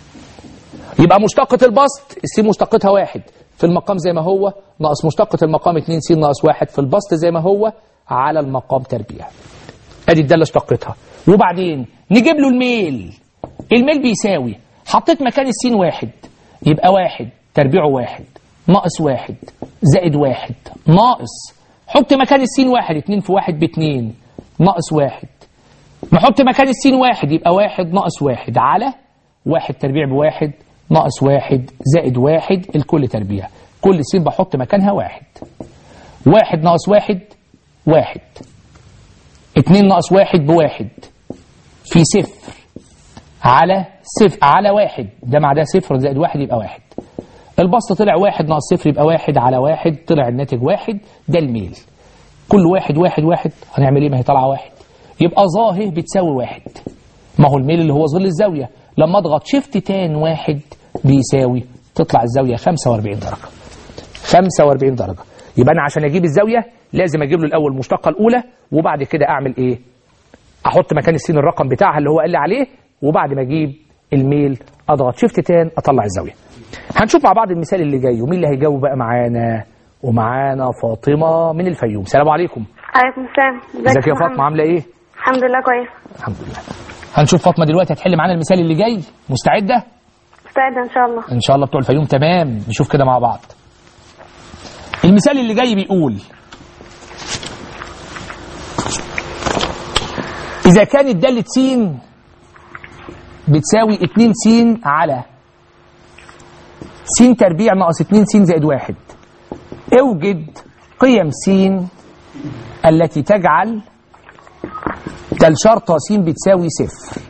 يبقى مشتقة البسط الس مشتقتها واحد في المقام زي ما هو، ناقص مشتقة المقام اتنين س ناقص واحد في البسط زي ما هو على المقام تربيع. ادي الدالة اشتقتها. وبعدين نجيب له الميل. الميل بيساوي، حطيت مكان السين واحد، يبقى واحد تربيعه واحد ناقص واحد زائد واحد ناقص، حط مكان السين واحد، اتنين في واحد باتنين ناقص واحد. نحط مكان السين واحد يبقى واحد ناقص واحد على واحد تربيع بواحد ناقص واحد زائد واحد الكل تربيع. كل سين بحط مكانها واحد. واحد ناقص واحد واحد. اتنين ناقص واحد بواحد في صفر على صفر على واحد، ده مع ده صفر زائد واحد يبقى واحد. البسط طلع واحد ناقص صفر يبقى واحد على واحد، طلع الناتج واحد. ده الميل. كل واحد واحد واحد هنعمل ايه؟ ما هي طالعه واحد، يبقى ظاهر بتساوي واحد. ما هو الميل اللي هو ظل الزاويه، لما اضغط شيفت تان واحد بيساوي، تطلع الزاويه خمسة وأربعين درجه. خمسة وأربعين درجه. يبقى انا عشان اجيب الزاويه لازم اجيب له الاول المشتقه الاولى، وبعد كده اعمل ايه؟ احط مكان السين الرقم بتاعها اللي هو قال لي عليه، وبعد ما اجيب الميل اضغط شيفت تان اطلع الزاويه. هنشوف مع بعض المثال اللي جاي، ومين اللي هيجاوب بقى معانا؟ ومعانا فاطمه من الفيوم. السلام عليكم. عليكم السلام. ازيك يا فاطمه، عامله ايه؟ الحمد لله كويس. الحمد لله. هنشوف فاطمه دلوقتي هتحل معانا المثال اللي جاي. مستعده؟ مستعده ان شاء الله. ان شاء الله بتوع الفيوم. تمام، نشوف كده مع بعض. المثال اللي جاي بيقول إذا كانت دالة س بتساوي اتنين س على س تربيع ناقص اتنين س زائد واحد، اوجد قيم س التي تجعل دال شرطة س بتساوي صفر.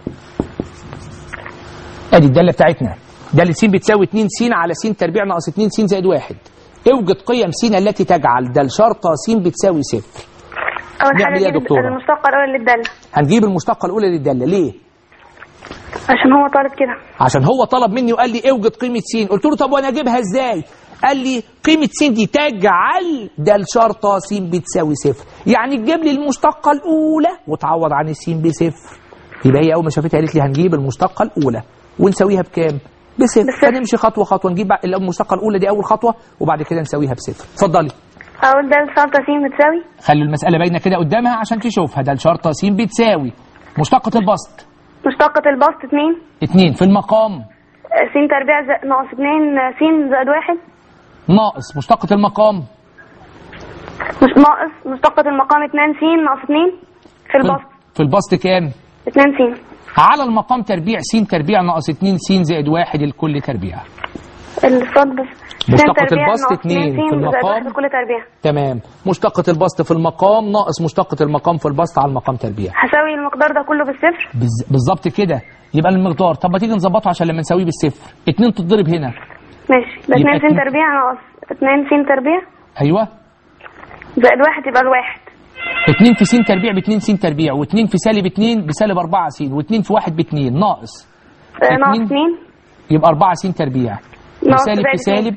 ادي الدالة بتاعتنا. دالة س بتساوي اتنين س على س تربيع ناقص اتنين س زائد واحد. اوجد قيم س التي تجعل دال شرطة س بتساوي صفر. اول حاجه نجيب المشتقه الاولى للداله. هنجيب المشتقه الاولى للداله. ليه؟ عشان هو طالب كده. عشان هو طلب مني وقال لي اوجد قيمه س. قلت له طب وانا اجيبها ازاي؟ قال لي قيمه س دي تجعل دال شرطه س بتساوي صفر، يعني تجيب لي المشتقه الاولى وتعوض عن الس بصفر. يبقى هي اول ما شافتها قالت لي هنجيب المشتقه الاولى ونساويها بكام؟ بصفر. فنمشي خطوه خطوه، نجيب المشتقه الاولى دي اول خطوه وبعد كده نساويها بصفر. اتفضلي. اقول دال شرطه س بتساوي، خلي المساله باينه كده قدامها عشان تشوفها. دال شرطه س بتساوي مشتقه البسط مشتقه البسط اتنين اتنين في المقام س تربيع ناقص اتنين س زائد واحد ناقص مشتقه المقام مش ناقص مشتقه المقام اتنين س ناقص اتنين في البسط. في البسط كام؟ اتنين س على المقام تربيع س تربيع ناقص اتنين س زائد واحد الكل تربيع. الصاد بس مشتقة البسط اتنين في المقام كل تربيع. تمام. مشتقة البسط في المقام ناقص مشتقة المقام في البسط على المقام تربيع. هساوي المقدار ده كله بالصفر. بز... بالظبط كده. يبقى المقدار، طب ما تيجي نظبطه عشان لما نساويه بالصفر. اتنين تتضرب هنا. ماشي. ده اتنين س تربيع ناقص اتنين س تربيع. ايوه. زائد واحد يبقى الواحد. اتنين في س تربيع باتنين س تربيع، واتنين في سالب اتنين بسالب اربعة س، واتنين في واحد باتنين ناقص. اه ناقص اتنين. يبقى اربعة س تربيع. وسالب في سالب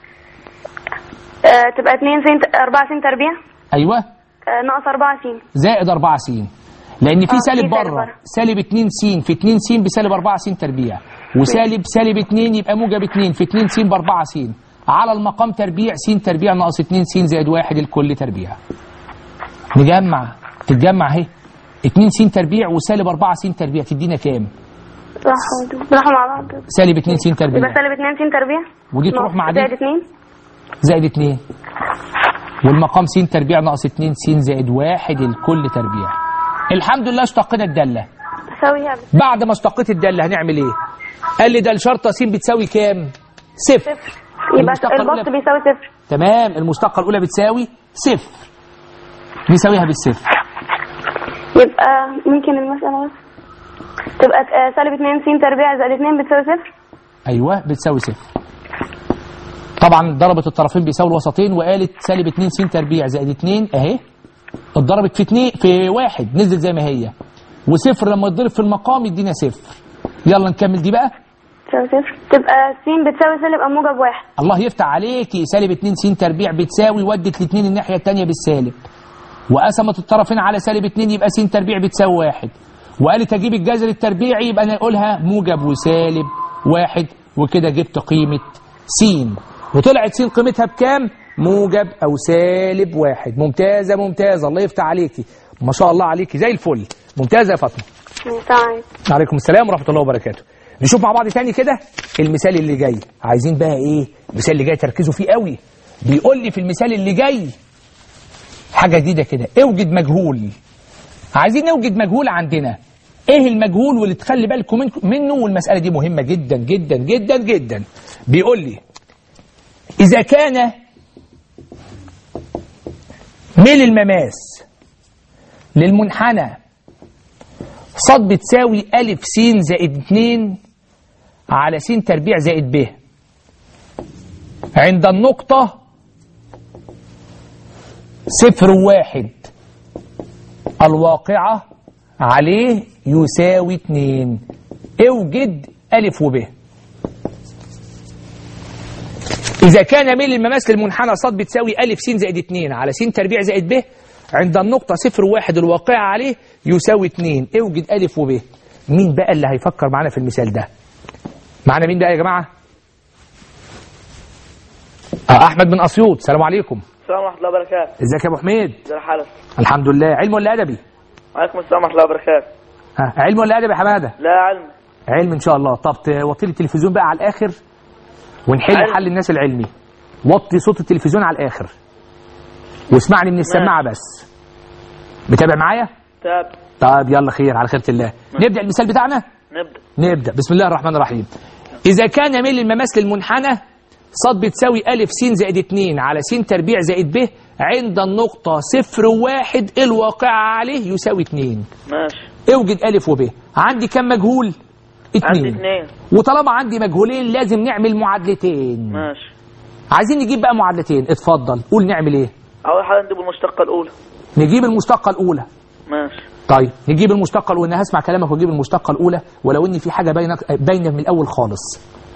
آه تبقى اتنين س اربعة س تربيع. ايوه. آه ناقص اربعة س زائد اربعة س، لان في آه سالب بره. سالب اتنين س في اتنين س بسالب اربعة س تربيع، وسالب سالب اتنين يبقى موجب اتنين في اتنين س ب اربعة س على المقام تربيع س تربيع ناقص اتنين س زائد واحد الكل تربيع. نجمع، تتجمع اهي. اتنين س تربيع وسالب اربعة س تربيع تدينا كام؟ راحوا راحوا مع بعض. سالب اتنين س تربيع يبقى سالب اتنين س تربيع. ودي تروح مع دي زائد اتنين. زائد اتنين. والمقام س تربيع ناقص اتنين س زائد واحد الكل تربيع. الحمد لله اشتقنا الدالة. تساويها. بعد ما اشتقيت الدالة هنعمل ايه؟ قال لي ده الشرطة س بتساوي كام؟ صفر. صفر. يبقى البسط بيساوي صفر. تمام. المشتقة الأولى بتساوي صفر. نساويها بالصفر. يبقى ممكن المسألة بس تبقى سالب اتنين س تربيع زائد اتنين بتساوي صفر. ايوه بتساوي صفر. طبعا ضربت الطرفين بيساوي الوسطين وقالت سالب اتنين س تربيع زائد اتنين اهي اتضربت في اتنين في واحد نزل زي ما هي، وصفر لما يتضرب في المقام يدينا صفر. يلا نكمل دي بقى. تساوي صفر. تبقى س بتساوي سالب ام موجب واحد. الله يفتح عليكي. سالب اتنين س تربيع بتساوي ودت الاتنين الناحيه الثانيه بالسالب، وقسمت الطرفين على سالب اتنين يبقى س تربيع بتساوي واحد، وقالت اجيب الجذر التربيعي يبقى نقولها موجب وسالب واحد، وكده جبت قيمه س. وطلعت س قيمتها بكام؟ موجب او سالب واحد. ممتازه ممتازه. الله يفتح عليكي. ما شاء الله عليكي زي الفل. ممتازه يا فاطمه. تمام. عليكم السلام ورحمه الله وبركاته. نشوف مع بعض تاني كده المثال اللي جاي. عايزين بقى ايه المثال اللي جاي تركزوا فيه قوي. بيقول لي في المثال اللي جاي حاجه جديده كده. اوجد مجهول. عايزين نوجد مجهول عندنا. ايه المجهول واللي تخلي بالكم منه؟ والمساله دي مهمه جدا جدا جدا جدا. بيقول لي اذا كان ميل المماس للمنحنى ص بتساوي أ س زائد اتنين على س تربيع زائد ب عند النقطة صفر وواحد الواقعة عليه يساوي اتنين. اوجد أ وب. إذا كان ميل المماس للمنحنى ص بتساوي أ س زائد اتنين على س تربيع زائد ب عند النقطة صفر واحد الواقعة عليه يساوي اتنين. اوجد أ وب. مين بقى اللي هيفكر معانا في المثال ده؟ معانا مين بقى يا جماعة؟ آه أحمد من أسيوط. السلام عليكم. السلام ورحمة الله وبركاته. ازيك يا أبو حميد؟ ازي حالك؟ الحمد لله. علم ولا أدبي؟ وعليكم السلام ورحمة الله وبركاته. ها علم ولا أدبي يا حمادة؟ لا علم. علم إن شاء الله. طب توطي لي التلفزيون بقى على الآخر ونحل علم. حل الناس العلمي. وطي صوت التلفزيون على الآخر واسمعني من السماعة بس. متابع معايا؟ تابع. طيب يلا خير على خيرة الله. ماشي. نبدأ المثال بتاعنا؟ نبدأ. نبدأ. بسم الله الرحمن الرحيم. إذا كان ميل المماس للمنحنى ص بتساوي أ س زائد اتنين على س تربيع زائد ب عند النقطة صفر وواحد الواقعة عليه يساوي اتنين. ماشي. اوجد أ وب. عندي كم مجهول؟ اتنين. عندي اتنين. وطالما عندي مجهولين لازم نعمل معادلتين. ماشي. عايزين نجيب بقى معادلتين. اتفضل قول نعمل ايه؟ أول حاجة نجيب المشتقة الأولى. نجيب المشتقة الأولى. ماشي. طيب نجيب المشتقة الأولى. أنا هسمع كلامك ونجيب المشتقة الأولى ولو إن في حاجة باينة باينة من الأول خالص.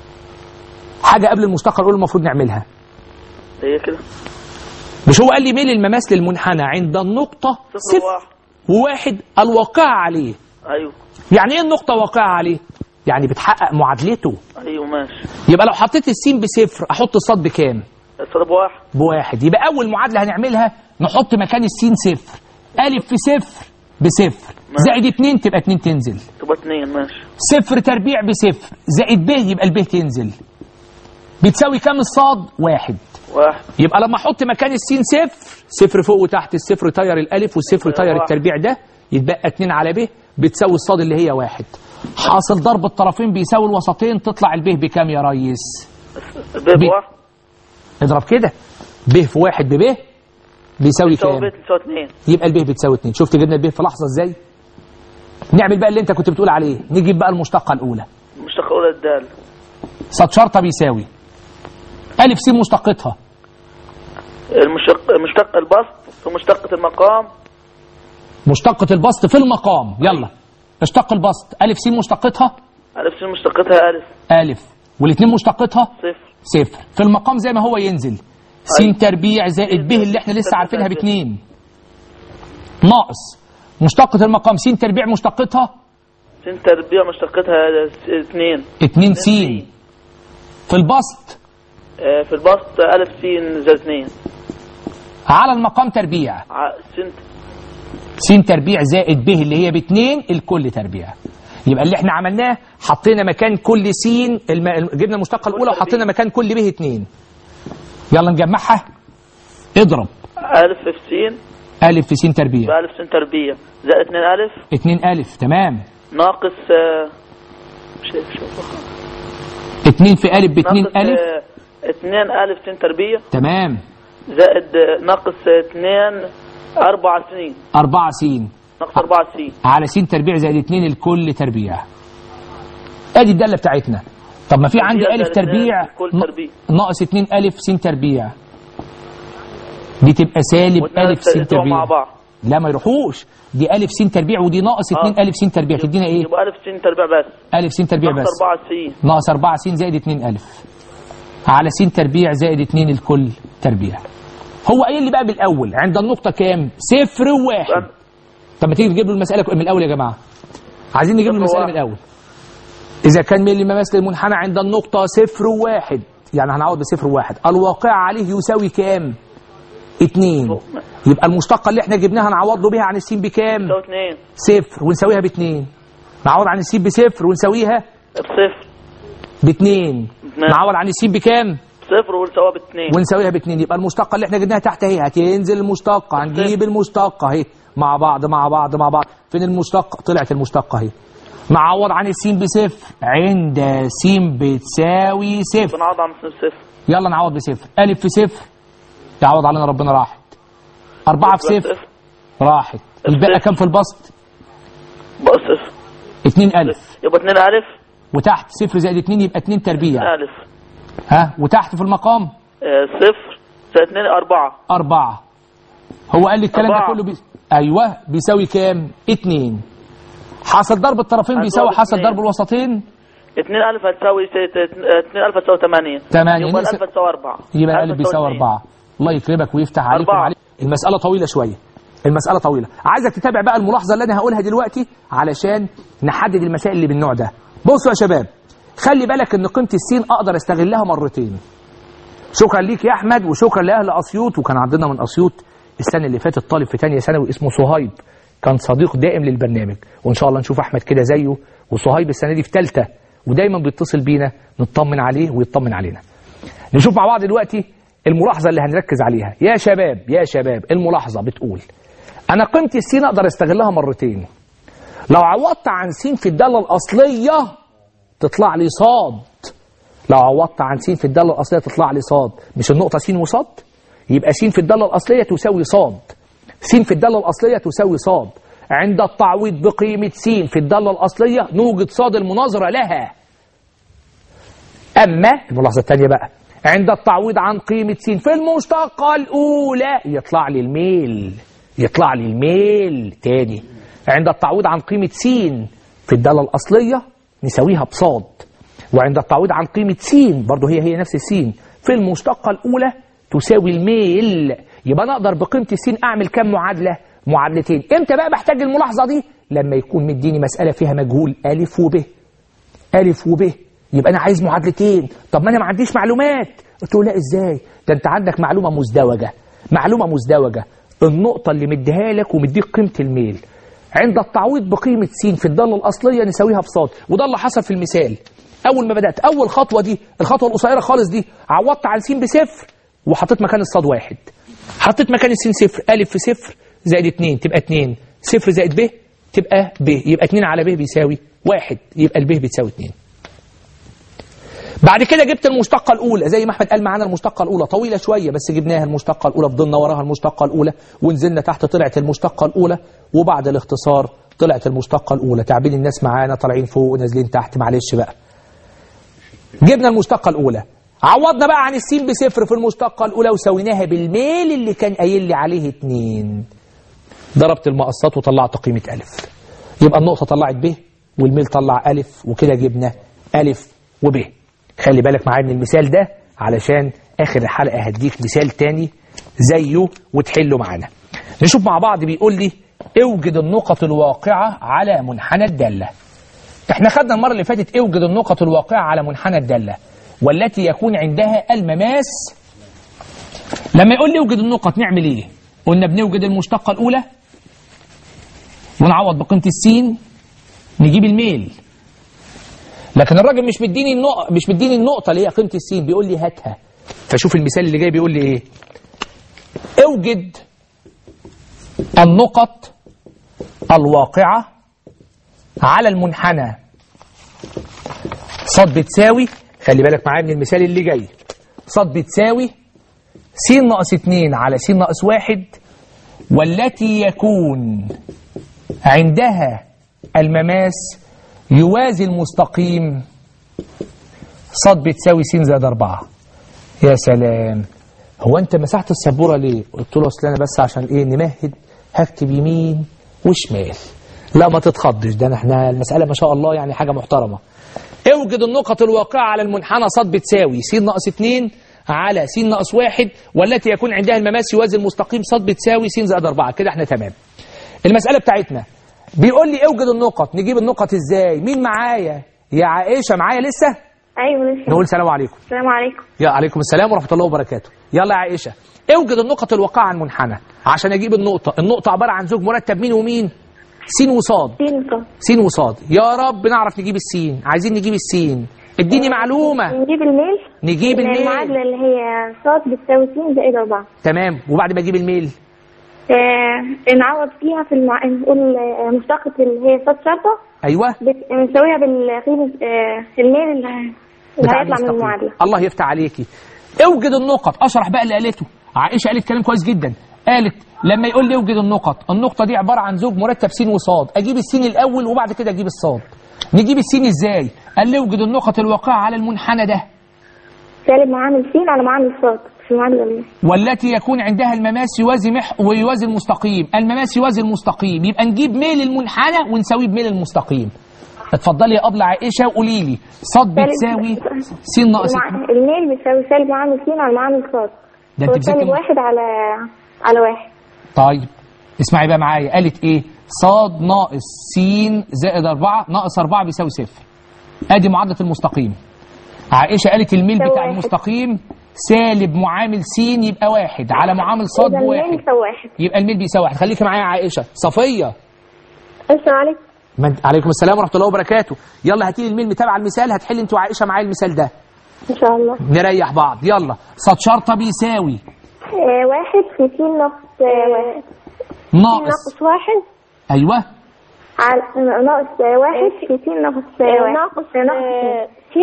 حاجة قبل المشتقة الأولى المفروض نعملها. هي كده. مش هو قال لي ميل المماس للمنحنى عند النقطة صفر وواحد الواقعة عليه. أيوه. يعني إيه النقطة واقعة عليه؟ يعني بتحقق معادلته. أيوه ماشي. يبقى لو حطيت السين بصفر أحط الصاد بكام؟ الصاد بواحد. بواحد. يبقى أول معادلة هنعملها نحط مكان السين صفر. ألف في صفر بصفر زائد اتنين تبقى اتنين تنزل. تبقى اتنين ماشي. صفر تربيع بصفر زائد ب يبقى الب تنزل. بتساوي كام الصاد؟ واحد. واحد. يبقى لما احط مكان السين صفر، صفر فوق وتحت، الصفر طير الالف والصفر طير التربيع ده، يتبقى اتنين على ب بتساوي الصاد اللي هي واحد. حاصل ضرب الطرفين بيساوي الوسطين، تطلع الب بكام يا ريس؟ ب بواحد. اضرب كده ب في واحد بب بيساوي كام؟ بيساوي اتنين. يبقى الب بتساوي اتنين. شفت جبنا الب في لحظه ازاي؟ نعمل بقى اللي انت كنت بتقول عليه، نجيب بقى المشتقه الاولى. المشتقه الاولى الدال. صاد شرطه بيساوي ألف س مشتقتها. المشتق مشتق البسط في مشتقة المقام. مشتقة البسط في المقام. يلا اشتق البسط. ألف س مشتقتها. ألف س مشتقتها ألف. ألف. والاثنين مشتقتها صفر. صفر. في المقام زي ما هو ينزل س تربيع زائد ب اللي احنا لسه عارفينها باتنين ناقص مشتقة المقام س تربيع مشتقتها. س تربيع مشتقتها اتنين. اتنين س. في البسط في البسط ألف س زائد اتنين. على المقام تربيع. س س تربيع زائد ب اللي هي باتنين الكل تربيع. يبقى اللي احنا عملناه حطينا مكان كل س الم... جبنا المشتقة الأولى وحطينا مكان كل ب اتنين. يلا نجمعها. اضرب ألف في س ألف في س تربيع بألف س تربيع زائد اتنين ألف اتنين ألف تمام ناقص آه، مش مش اتنين في ألف باتنين ناقص ألف آه، اتنين ألف س تربيع تمام زائد آه، ناقص اتنين أربع سنين أربعة س ناقص أربع سين على س تربيع زائد اتنين الكل تربيع. ادي الدالة بتاعتنا. طب ما في عندي ألف تربيع ناقص اتنين ألف س تربيع دي تبقى سالب ألف س تربيع مع بعض. لا ما يروحوش، دي ألف س تربيع ودي ناقص اتنين ألف س تربيع تدينا ايه؟ يبقى ألف س تربيع بس ألف س تربيع بس ناقص أربعة س ناقص أربعة س زائد اتنين ألف على س تربيع زائد اتنين الكل تربيع. هو قايل لي بقى بالاول عند النقطة كام؟ صفر وواحد. طب ما تيجي نجيب له المسألة من الأول يا جماعة. عايزين نجيب له المسألة من الأول. إذا كان من المماثل المنحنى عند النقطة صفر وواحد يعني هنعوض بصفر وواحد، الواقع عليه يساوي كام؟ اتنين. يبقى المشتقة اللي احنا جبناها نعوض له بيها عن السين بكام؟ يساوي اتنين. صفر ونساويها باتنين. نعوض عن السين بصفر ونساويها بصفر باتنين. نعوض عن السين بكام؟ صفر ونساويها باتنين ونساويها باتنين. يبقى المشتقة اللي احنا جبناها تحت اهي هتنزل المشتقة هنجيب المشتقة اهي مع بعض مع بعض مع بعض. فين المشتقة؟ طلعت المشتقة اهي. نعوض عن السين بصفر عند س بتساوي صفر. نعوض عن صفر. يلا نعوض بصفر. ألف في صفر يعوض علينا ربنا راحت. أربعة في صفر راحت. الباقي كام في البسط؟ بقى صفر. اتنين ألف. يبقى اتنين ألف وتحت صفر زائد اتنين يبقى اتنين تربيع. ألف. ها وتحت في المقام؟ اه صفر زائد اتنين أربعة. أربعة. هو قال لي الكلام ده كله بي... أيوه بيساوي كام؟ اتنين. حاصل ضرب الطرفين بيساوي حاصل ضرب الوسطين. اتنين ألف هتساوي اتنين ألف هتساوي تمانية. تمانية. يبقى ألف هتساوي أربعة. يبقى ألف بيساوي أربعة. الله يكرمك ويفتح عليكم عليك. المسألة طويلة شوية. المسألة طويلة. عايزك تتابع بقى الملاحظة اللي أنا هقولها دلوقتي علشان نحدد المسائل اللي بالنوع ده. بصوا يا شباب خلي بالك إن قيمة السين أقدر أستغلها مرتين. شكرا ليك يا أحمد وشكرا لأهل أسيوط. وكان عندنا من أسيوط السنة اللي فاتت طالب في تانية ثانوي اسمه صهيب كان صديق دائم للبرنامج، وإن شاء الله نشوف أحمد كده زيه. وصهيب السنة دي في ثالثة ودايما بيتصل بينا نطمن عليه ويطمن علينا. نشوف مع بعض دلوقتي الملاحظة اللي هنركز عليها يا شباب. يا شباب الملاحظة بتقول أنا قيمة السين أقدر أستغلها مرتين. لو عوضت عن سين في الدالة الأصلية تطلع لي صاد. لو عوضت عن س في الدالة الأصلية تطلع لي صاد. مش النقطة س وصاد؟ يبقى س في الدالة الأصلية تساوي صاد. س في الدالة الأصلية تساوي صاد. عند التعويض بقيمة س في الدالة الأصلية نوجد صاد المناظرة لها. أما الملاحظة الثانية بقى عند التعويض عن قيمة س في المشتقة الأولى يطلع لي الميل. يطلع لي الميل تاني. عند التعويض عن قيمة س في الدالة الأصلية نساويها بصاد. وعند التعويض عن قيمة س برضه هي هي نفس السين في المشتقة الأولى تساوي الميل. يبقى أنا أقدر بقيمة السين أعمل كم معادلة؟ معادلتين. إمتى بقى بحتاج الملاحظة دي؟ لما يكون مديني مسألة فيها مجهول ألف وب. ألف وب يبقى أنا عايز معادلتين. طب ما أنا ما عنديش معلومات. قلت له لا إزاي؟ ده أنت عندك معلومة مزدوجة. معلومة مزدوجة النقطة اللي مديها لك ومديك قيمة الميل. عند التعويض بقيمة س في الدالة الأصلية نساويها بصاد. وده اللي حصل في المثال. أول ما بدأت أول خطوة دي الخطوة القصيرة خالص دي عوضت عن س بصفر وحطيت مكان الصاد واحد. حطيت مكان السين صفر. ألف في صفر زائد اتنين تبقى اتنين. صفر زائد ب تبقى ب. يبقى اتنين على ب بيساوي واحد. يبقى الب بتساوي اتنين. بعد كده جبت المشتقة الأولى زي ما أحمد قال معانا. المشتقة الأولى طويلة شوية بس جبناها المشتقة الأولى فضلنا وراها المشتقة الأولى ونزلنا تحت طلعت المشتقة الأولى. وبعد الاختصار طلعت المشتقة الأولى. تعبين الناس معانا طالعين فوق ونازلين تحت معلش بقى. جبنا المشتقة الأولى عوضنا بقى عن السين بصفر في المشتقة الأولى وسويناها بالميل اللي كان قايل لي عليه اتنين. ضربت المقصات وطلعت قيمة ألف. يبقى النقطة طلعت ب والميل طلع ألف وكده جبنا ألف وب. خلي بالك معايا من المثال ده علشان آخر الحلقة هديك مثال تاني زيه وتحله معانا. نشوف مع بعض. بيقول لي اوجد النقط الواقعة على منحنى الدالة. احنا خدنا المرة اللي فاتت اوجد النقط الواقعة على منحنى الدالة والتي يكون عندها المماس. لما يقول لي اوجد النقط نعمل ايه؟ قلنا بنوجد المشتقة الأولى ونعوض بقيمة السين نجيب الميل. لكن الراجل مش مديني النقطة، مش مديني النقطة اللي هي قيمة السين، بيقول لي هاتها. فشوف المثال اللي جاي بيقول لي ايه؟ اوجد النقط الواقعة على المنحنى ص بتساوي، خلي بالك معايا من المثال اللي جاي، ص بتساوي س ناقص اتنين على س ناقص واحد، والتي يكون عندها المماس يوازي المستقيم ص بتساوي س زائد أربعة. يا سلام، هو أنت مسحت السبورة ليه؟ قلت له أصل أنا بس عشان إيه نمهد هكتب يمين وشمال. لا ما تتخضش، ده احنا المسألة ما شاء الله يعني حاجة محترمة. اوجد النقط الواقعة على المنحنى ص بتساوي س ناقص اتنين على س ناقص واحد، والتي يكون عندها المماس يوازي المستقيم ص بتساوي س زائد أربعة. كده احنا تمام. المسألة بتاعتنا بيقول لي اوجد النقط. نجيب النقط ازاي؟ مين معايا؟ يا عائشة معايا لسه؟ ايوه لسه. نقول سلام عليكم. السلام عليكم. يا عليكم السلام ورحمة الله وبركاته. يلا يا عائشة، اوجد النقط الواقعة على المنحنى. عشان اجيب النقطة، النقطة عبارة عن زوج مرتب مين ومين؟ س وصاد. س وصاد. يا رب نعرف نجيب السين، عايزين نجيب السين. اديني معلومة. نجيب الميل. نجيب الميل. المعادلة اللي هي ص بتساوي س زائد أربعة. تمام، وبعد ما اجيب الميل آه نعوض فيها في المع... نقول آه مشتقة اللي هي ص شرطة. ايوه. بت... نسويها بالقيمة آه الميل اللي, اللي هيطلع من المعادلة. الله يفتح عليكي. اوجد النقط. اشرح بقى اللي قالته عائشة. قالت كلام كويس جدا. قالت لما يقول لي اوجد النقط، النقطة دي عبارة عن زوج مرتب س وصاد، اجيب السين الاول وبعد كده اجيب الصاد. نجيب السين ازاي؟ قال لي اوجد النقط الواقعة على المنحنى ده سالب معامل س على معامل صاد في المعادلة، والتي يكون عندها المماس يوازي مح ويوازي المستقيم. المماس يوازي المستقيم، يبقى نجيب ميل المنحنى ونساويه بميل المستقيم. اتفضلي يا أبلة عائشة وقولي لي ص بتساوي س ناقص الميل بيساوي سالب معامل س على معامل صاد. ده انت سالب واحد على على واحد. طيب اسمعي بقى معايا، قالت ايه؟ صاد ناقص س زائد أربعة ناقص أربعة بيساوي صفر. ادي معادلة المستقيم. عائشة قالت الميل بتاع واحد. المستقيم سالب معامل س يبقى واحد على معامل صاد بواحد، يبقى الميل بيساوي واحد. خليكي معايا يا عائشة. صفية. السلام عليكم. من... عليكم السلام ورحمة الله وبركاته. يلا هاتي لي الميل متابع المثال، هتحل انت وعائشة معايا المثال ده ان شاء الله. نريح بعض. يلا صاد شرطة بيساوي آه واحد في س ناقص آه واحد. ناقص ناقص واحد. ايوه. على ناقص آه واحد في س ناقص آه واحد. ناقص ناقص س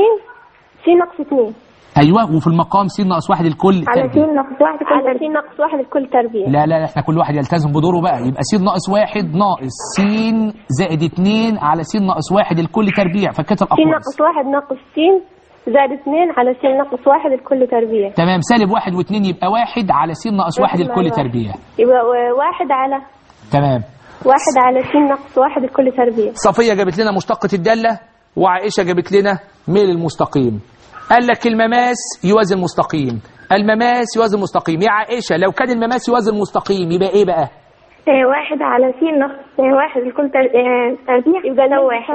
س ناقص اتنين. ايوه، وفي المقام س ناقص واحد الكل على س ناقص واحد على س ناقص واحد الكل تربيع. لا لا احنا كل واحد يلتزم بدوره بقى. يبقى س ناقص واحد ناقص س زائد اتنين على س ناقص واحد الكل تربيع. فكت الأقواس. س ناقص واحد ناقص س زائد اتنين على س ناقص واحد الكل تربيع. تمام. سالب واحد واتنين يبقى واحد على س ناقص واحد الكل تربيع. يبقى واحد على تمام واحد على س ناقص واحد الكل تربيع. صفية جابت لنا مشتقة الدالة، وعائشة جابت لنا ميل المستقيم. قال لك المماس يوازي المستقيم، المماس يوازي المستقيم. يا عائشة لو كان المماس يوازي المستقيم يبقى ايه بقى؟ ايه واحد على س ناقص واحد الكل تربيع، يبقى ده واحد.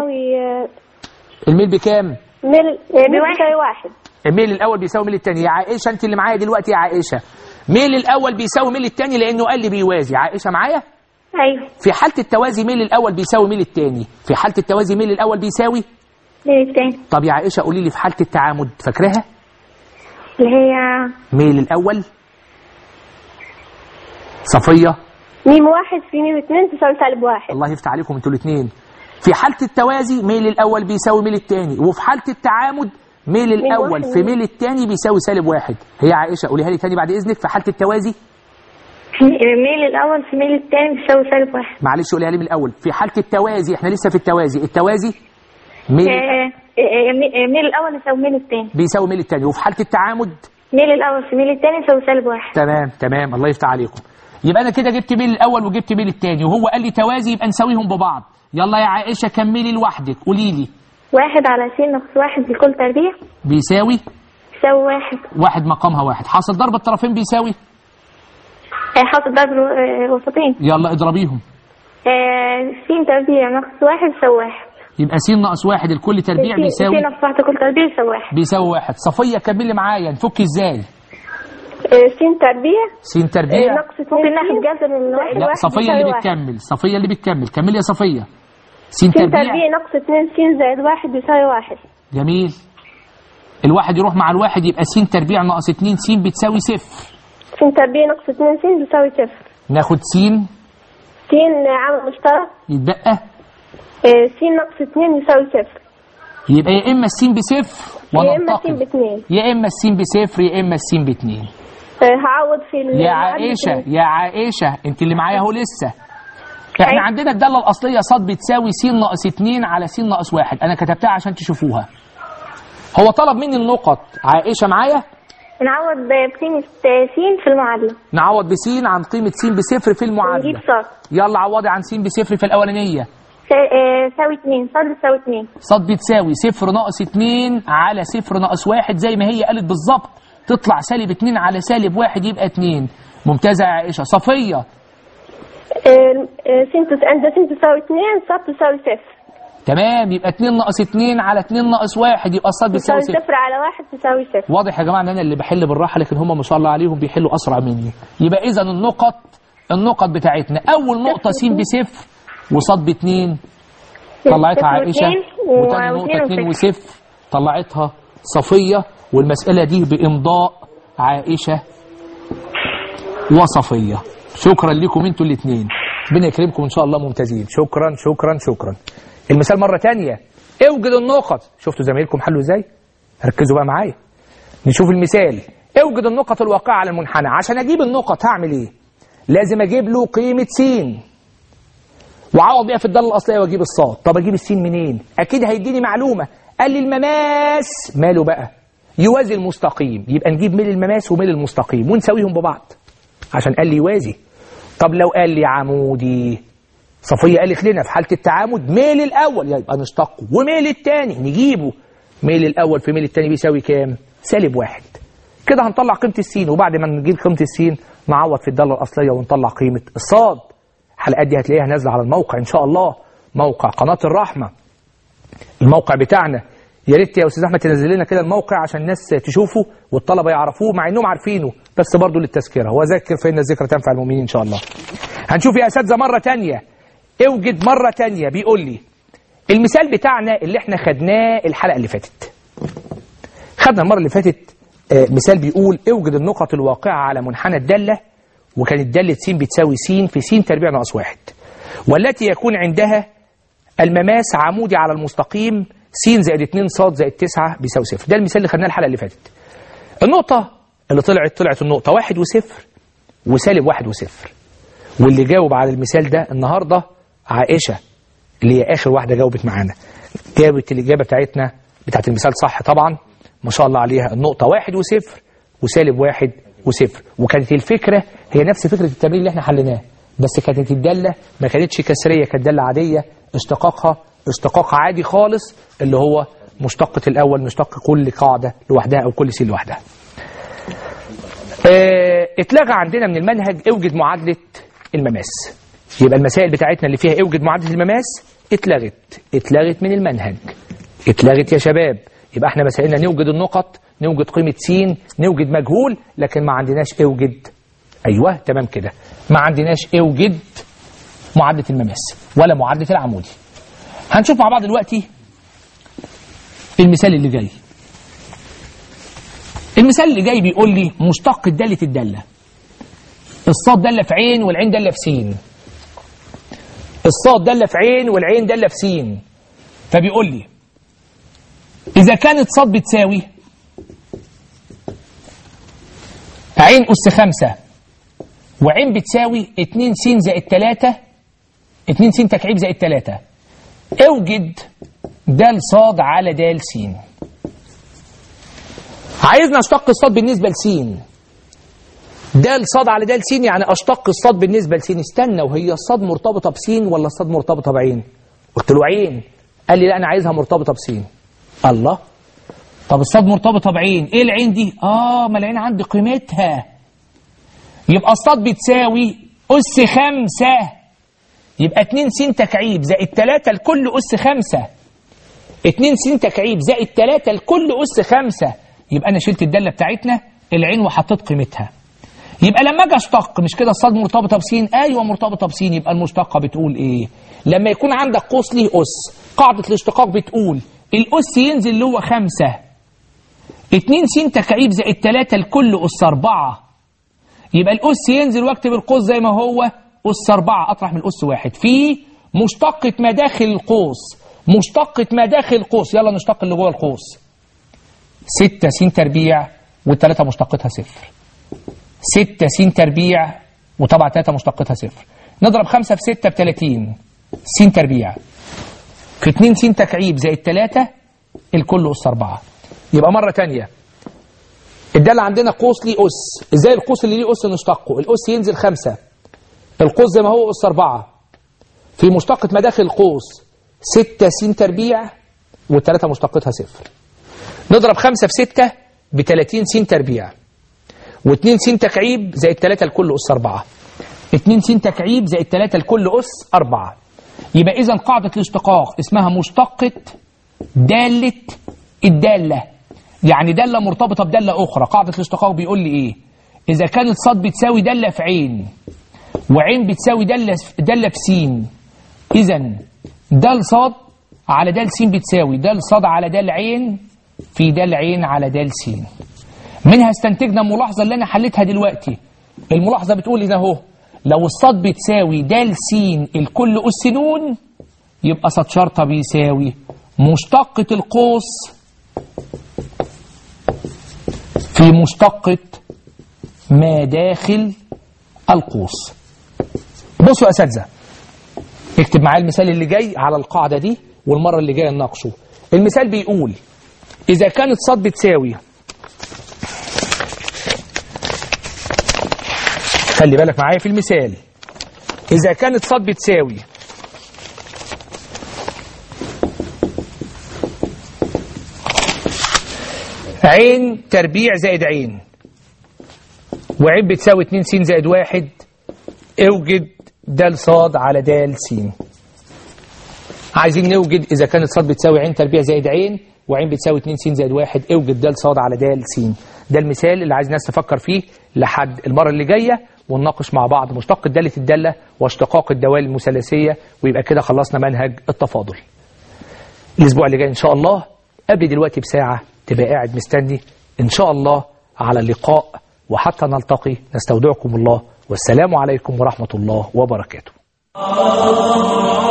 الميل بكام؟ ميل بيساوي واحد. الميل الاول بيساوي ميل الثاني. يا عائشة انت اللي معايا دلوقتي يا عائشة، ميل الاول بيساوي ميل الثاني لانه قال لي بيوازي. عائشة معايا؟ ايوه. في حالة التوازي ميل الاول بيساوي ميل الثاني. في حالة التوازي ميل الاول بيساوي ميل الثاني. طب يا عائشة قولي لي في حالة التعامد فاكراها؟ اللي هي ميل الاول صفية ميم واحد في ميم اثنين تساوي سالب واحد. الله يفتح عليكم انتوا الاثنين. في حالة التوازي ميل الأول بيساوي ميل الثاني، وفي حالة التعامد ميل الأول في ميل الثاني بيساوي سالب واحد. هي عائشة قوليها لي تاني بعد إذنك. في حالة التوازي ميل الأول في ميل الثاني بيساوي سالب واحد. معلش قوليها لي من الأول. في حالة التوازي احنا لسه في التوازي، التوازي ميل ميل الأول يساوي ميل الثاني بيساوي ميل الثاني، وفي حالة التعامد ميل الأول في ميل الثاني يساوي سالب واحد. تمام تمام الله يفتح عليكم. يبقى أنا كده جبت ميل الأول وجبت ميل الثاني، وهو قال لي توازي يبقى نساويهم ببعض. يلا يا عائشة كملي لوحدك قولي لي. واحد على س ناقص واحد لكل تربيع بيساوي بيساوي واحد. واحد مقامها واحد. حاصل ضرب الطرفين بيساوي حاصل ضرب الوسطين. يلا اضربيهم. س تربيع ناقص واحد يساوي واحد. يبقى س ناقص واحد الكل تربيع بيساوي س ناقص واحد الكل تربيع يساوي واحد. بيساوي واحد. صفية كملي معايا نفك ازاي؟ س تربيع س تربيع ناقص ممكن ناخد جذر من واحد. لا صفية اللي بتكمل، صفية اللي بتكمل. كملي يا صفية. س س تربيع تربيع ناقص اتنين س زائد واحد يساوي واحد. جميل. الواحد يروح مع الواحد يبقى س تربيع ناقص اتنين س بتساوي صفر. س تربيع ناقص اتنين س بتساوي صفر. ناخد س س عامل مشترك يتبقى آه، س ناقص اتنين يساوي صفر. يبقى يا اما الس بصفر يا اما س وننتقل، باتنين. يا اما الس بصفر يا اما الس باتنين. آه، هعوض في ال- يا عائشه يا عائشه انت اللي معايا اهو لسه. احنا أيوة. عندنا الداله الاصليه ص بتساوي س ناقص اتنين على س ناقص واحد، انا كتبتها عشان تشوفوها. هو طلب مني النقط. عائشه معايا؟ نعوض بقيمة س في المعادلة. نعوض بس عن قيمه س بصفر في المعادله. نجيب صاد. يلا عوضي عن س بصفر في الاولانيه. س- آه، تساوي اتنين. صاد بتساوي اتنين. ص بتساوي صفر ناقص اتنين على صفر ناقص واحد زي ما هي قالت بالظبط، تطلع سالب اتنين على سالب واحد يبقى اتنين. ممتازه يا عائشه. صفيه؟ آه، آه، س تس- عند س تساوي اتنين صاد تساوي صفر. تمام، يبقى اتنين ناقص اتنين على اتنين ناقص واحد يبقى الصاد بتساوي تساوي صفر. صفر على واحد تساوي صفر. واضح يا جماعه ان انا اللي بحل بالراحه، لكن هم ما شاء الله عليهم بيحلوا اسرع مني. يبقى اذا النقط النقط بتاعتنا اول نقطه س بصفر وصاد باتنين طلعتها صفر عائشه، واتنين وتاني و- نقطه واتنين اتنين وصفر. وصفر طلعتها صفيه، والمساله دي بامضاء عائشه وصفيه. شكرا لكم انتوا الاثنين، ربنا يكرمكم ان شاء الله. ممتازين. شكرا شكرا شكرا. المثال مره ثانيه، اوجد النقط. شفتوا زمايلكم حلوا ازاي؟ ركزوا بقى معايا. نشوف المثال. اوجد النقط الواقعه على المنحنى. عشان اجيب النقط هعمل ايه؟ لازم اجيب له قيمه س وعوض بيها في الداله الاصليه واجيب الصاد. طب اجيب السين منين؟ اكيد هيديني معلومه. قال لي المماس ماله بقى؟ يوازي المستقيم. يبقى نجيب ميل المماس وميل المستقيم ونساويهم ببعض عشان قال لي يوازي. طب لو قال لي عمودي، صفيه قالت لنا في حاله التعامد ميل الاول يبقى نشتقه وميل الثاني نجيبه. ميل الاول في ميل الثاني بيساوي كام؟ سالب واحد. كده هنطلع قيمه السين، وبعد ما نجيب قيمه السين نعوض في الداله الاصليه ونطلع قيمه الصاد. الحلقات دي هتلاقيها نازله على الموقع ان شاء الله، موقع قناه الرحمه. الموقع بتاعنا يا ريت يا استاذ احمد تنزل لنا كده الموقع عشان الناس تشوفه والطلبه يعرفوه، مع انهم عارفينه بس برضه للتذكره. وذكر فان الذكرى تنفع المؤمنين ان شاء الله. هنشوف يا اساتذه مره ثانيه. اوجد مره ثانيه. بيقول لي المثال بتاعنا اللي احنا خدناه الحلقه اللي فاتت. خدنا المره اللي فاتت آه مثال بيقول اوجد النقط الواقعه على منحنى الداله، وكانت داله س بتساوي س في س تربيع ناقص واحد، والتي يكون عندها المماس عمودي على المستقيم س زائد اتنين ص زائد تسعة بيساوي صفر. ده المثال اللي خدناه الحلقه اللي فاتت. النقطه اللي طلعت طلعت النقطه واحد وصفر وسالب واحد وصفر. واللي جاوب على المثال ده النهارده عائشه، اللي هي اخر واحده جاوبت معانا. جاوبت الاجابه بتاعتنا بتاعت المثال صح طبعا، ما شاء الله عليها. النقطه واحد وصفر وسالب واحد وصفر. وكانت الفكره هي نفس فكره التمرين اللي احنا حليناه، بس كانت الداله ما كانتش كسريه، كانت داله عاديه. اشتقاقها اشتقاق عادي خالص، اللي هو مشتقة الأول نشتق كل قاعدة لوحدها أو كل سين لوحدها. اه اتلغى عندنا من المنهج اوجد معادلة المماس. يبقى المسائل بتاعتنا اللي فيها اوجد معادلة المماس اتلغت اتلغت من المنهج، اتلغت يا شباب. يبقى احنا مسائلنا نوجد النقط، نوجد قيمة س، نوجد مجهول، لكن ما عندناش اوجد. ايوه تمام كده، ما عندناش اوجد معادلة المماس ولا معادلة العمودي. هنشوف مع بعض دلوقتي المثال اللي جاي. المثال اللي جاي بيقول لي مشتق دالة الدالة. الصاد دالة في عين والعين دالة في سين. الصاد دالة في عين والعين دالة في سين. فبيقول لي إذا كانت صاد بتساوي عين أس خمسة وعين بتساوي اتنين س زائد تلاتة، اتنين س تكعيب زائد تلاتة، اوجد دال صاد على دال س. عايزنا اشتق الصاد بالنسبة لسين. دال صاد على دال س يعني اشتق الصاد بالنسبة لسين. استنى، وهي الصاد مرتبطة بسين ولا الصاد مرتبطة بعين؟ قلت له عين. قال لي لا أنا عايزها مرتبطة بسين. الله، طب الصاد مرتبطة بعين، ايه العين دي؟ اه ما العين عندي قيمتها. يبقى الصاد بتساوي أس خمسة، يبقى اتنين س تكعيب زائد تلاتة لكل أس خمسة. اتنين س تكعيب زائد تلاتة لكل أس خمسة. يبقى أنا شلت الدالة بتاعتنا العين وحطيت قيمتها. يبقى لما اجي اشتق، مش كده الصاد مرتبطه بسين؟ ايوه مرتبطه بسين. يبقى المشتقه بتقول ايه؟ لما يكون عندك قوس ليه اس، قاعده الاشتقاق بتقول الاس ينزل اللي هو خمسة، اتنين س تكعيب زائد تلاتة لكل اس أربعة. يبقى الاس ينزل واكتب القوس زي ما هو اس أربعة، اطرح من الاس واحد في مشتقه ما داخل القوس. مشتقه ما داخل القوس، يلا نشتق اللي جوه القوس. ستة س تربيع والتلاتة مشتقتها صفر. ستة س تربيع وطبعا تلاتة مشتقتها صفر. نضرب خمسة في ستة بتلاتين س تربيع في اتنين س تكعيب زائد تلاتة الكل أس أربعة. يبقى مرة تانية الدالة عندنا قوس ليه أس. ازاي القوس اللي ليه أس نشتقه؟ الأس ينزل خمسة، القوس زي ما هو أس أربعة، في مشتقة ما داخل القوس ستة س تربيع والتلاتة مشتقتها صفر. نضرب خمسة في ستة بتلاتين س تربيع واتنين س تكعيب زائد تلاتة الكل أس أربعة. اتنين س تكعيب زائد تلاتة الكل أس أربعة. يبقى إذا قاعدة الاشتقاق اسمها مشتقة دالة الدالة، يعني دالة مرتبطة بدالة أخرى. قاعدة الاشتقاق بيقول لي إيه؟ إذا كانت صاد بتساوي دالة في عين وعين بتساوي دالة دالة في سين، إذا دال صاد على دال سين بتساوي دال صاد على دال عين في دال عين على دال سين. منها استنتجنا الملاحظة اللي أنا حلتها دلوقتي. الملاحظة بتقول هنا أهو لو الصاد بتساوي دال سين الكل أس نون، يبقى صاد شرطة بيساوي مشتقة القوس في مشتقة ما داخل القوس. بصوا يا أساتذة، اكتب معايا المثال اللي جاي على القاعدة دي والمرة اللي جاية نناقشه. المثال بيقول إذا كانت صاد بتساوي، خلي بالك معايا في المثال، إذا كانت صاد بتساوي عين تربيع زائد عين وعين بتساوي اتنين س زائد واحد، اوجد دال صاد على دال س. عايزين نوجد إذا كانت صاد بتساوي عين تربيع زائد عين وعين بتساوي اتنين س زائد واحد، اوجد دال صاد على دال س. ده المثال اللي عايز الناس تفكر فيه لحد المرة اللي جاية، ونناقش مع بعض مشتق دالة الدالة واشتقاق الدوال المثلثية، ويبقى كده خلصنا منهج التفاضل. الأسبوع اللي جاي إن شاء الله قبل دلوقتي بساعة تبقى قاعد مستني إن شاء الله على اللقاء، وحتى نلتقي نستودعكم الله، والسلام عليكم ورحمة الله وبركاته.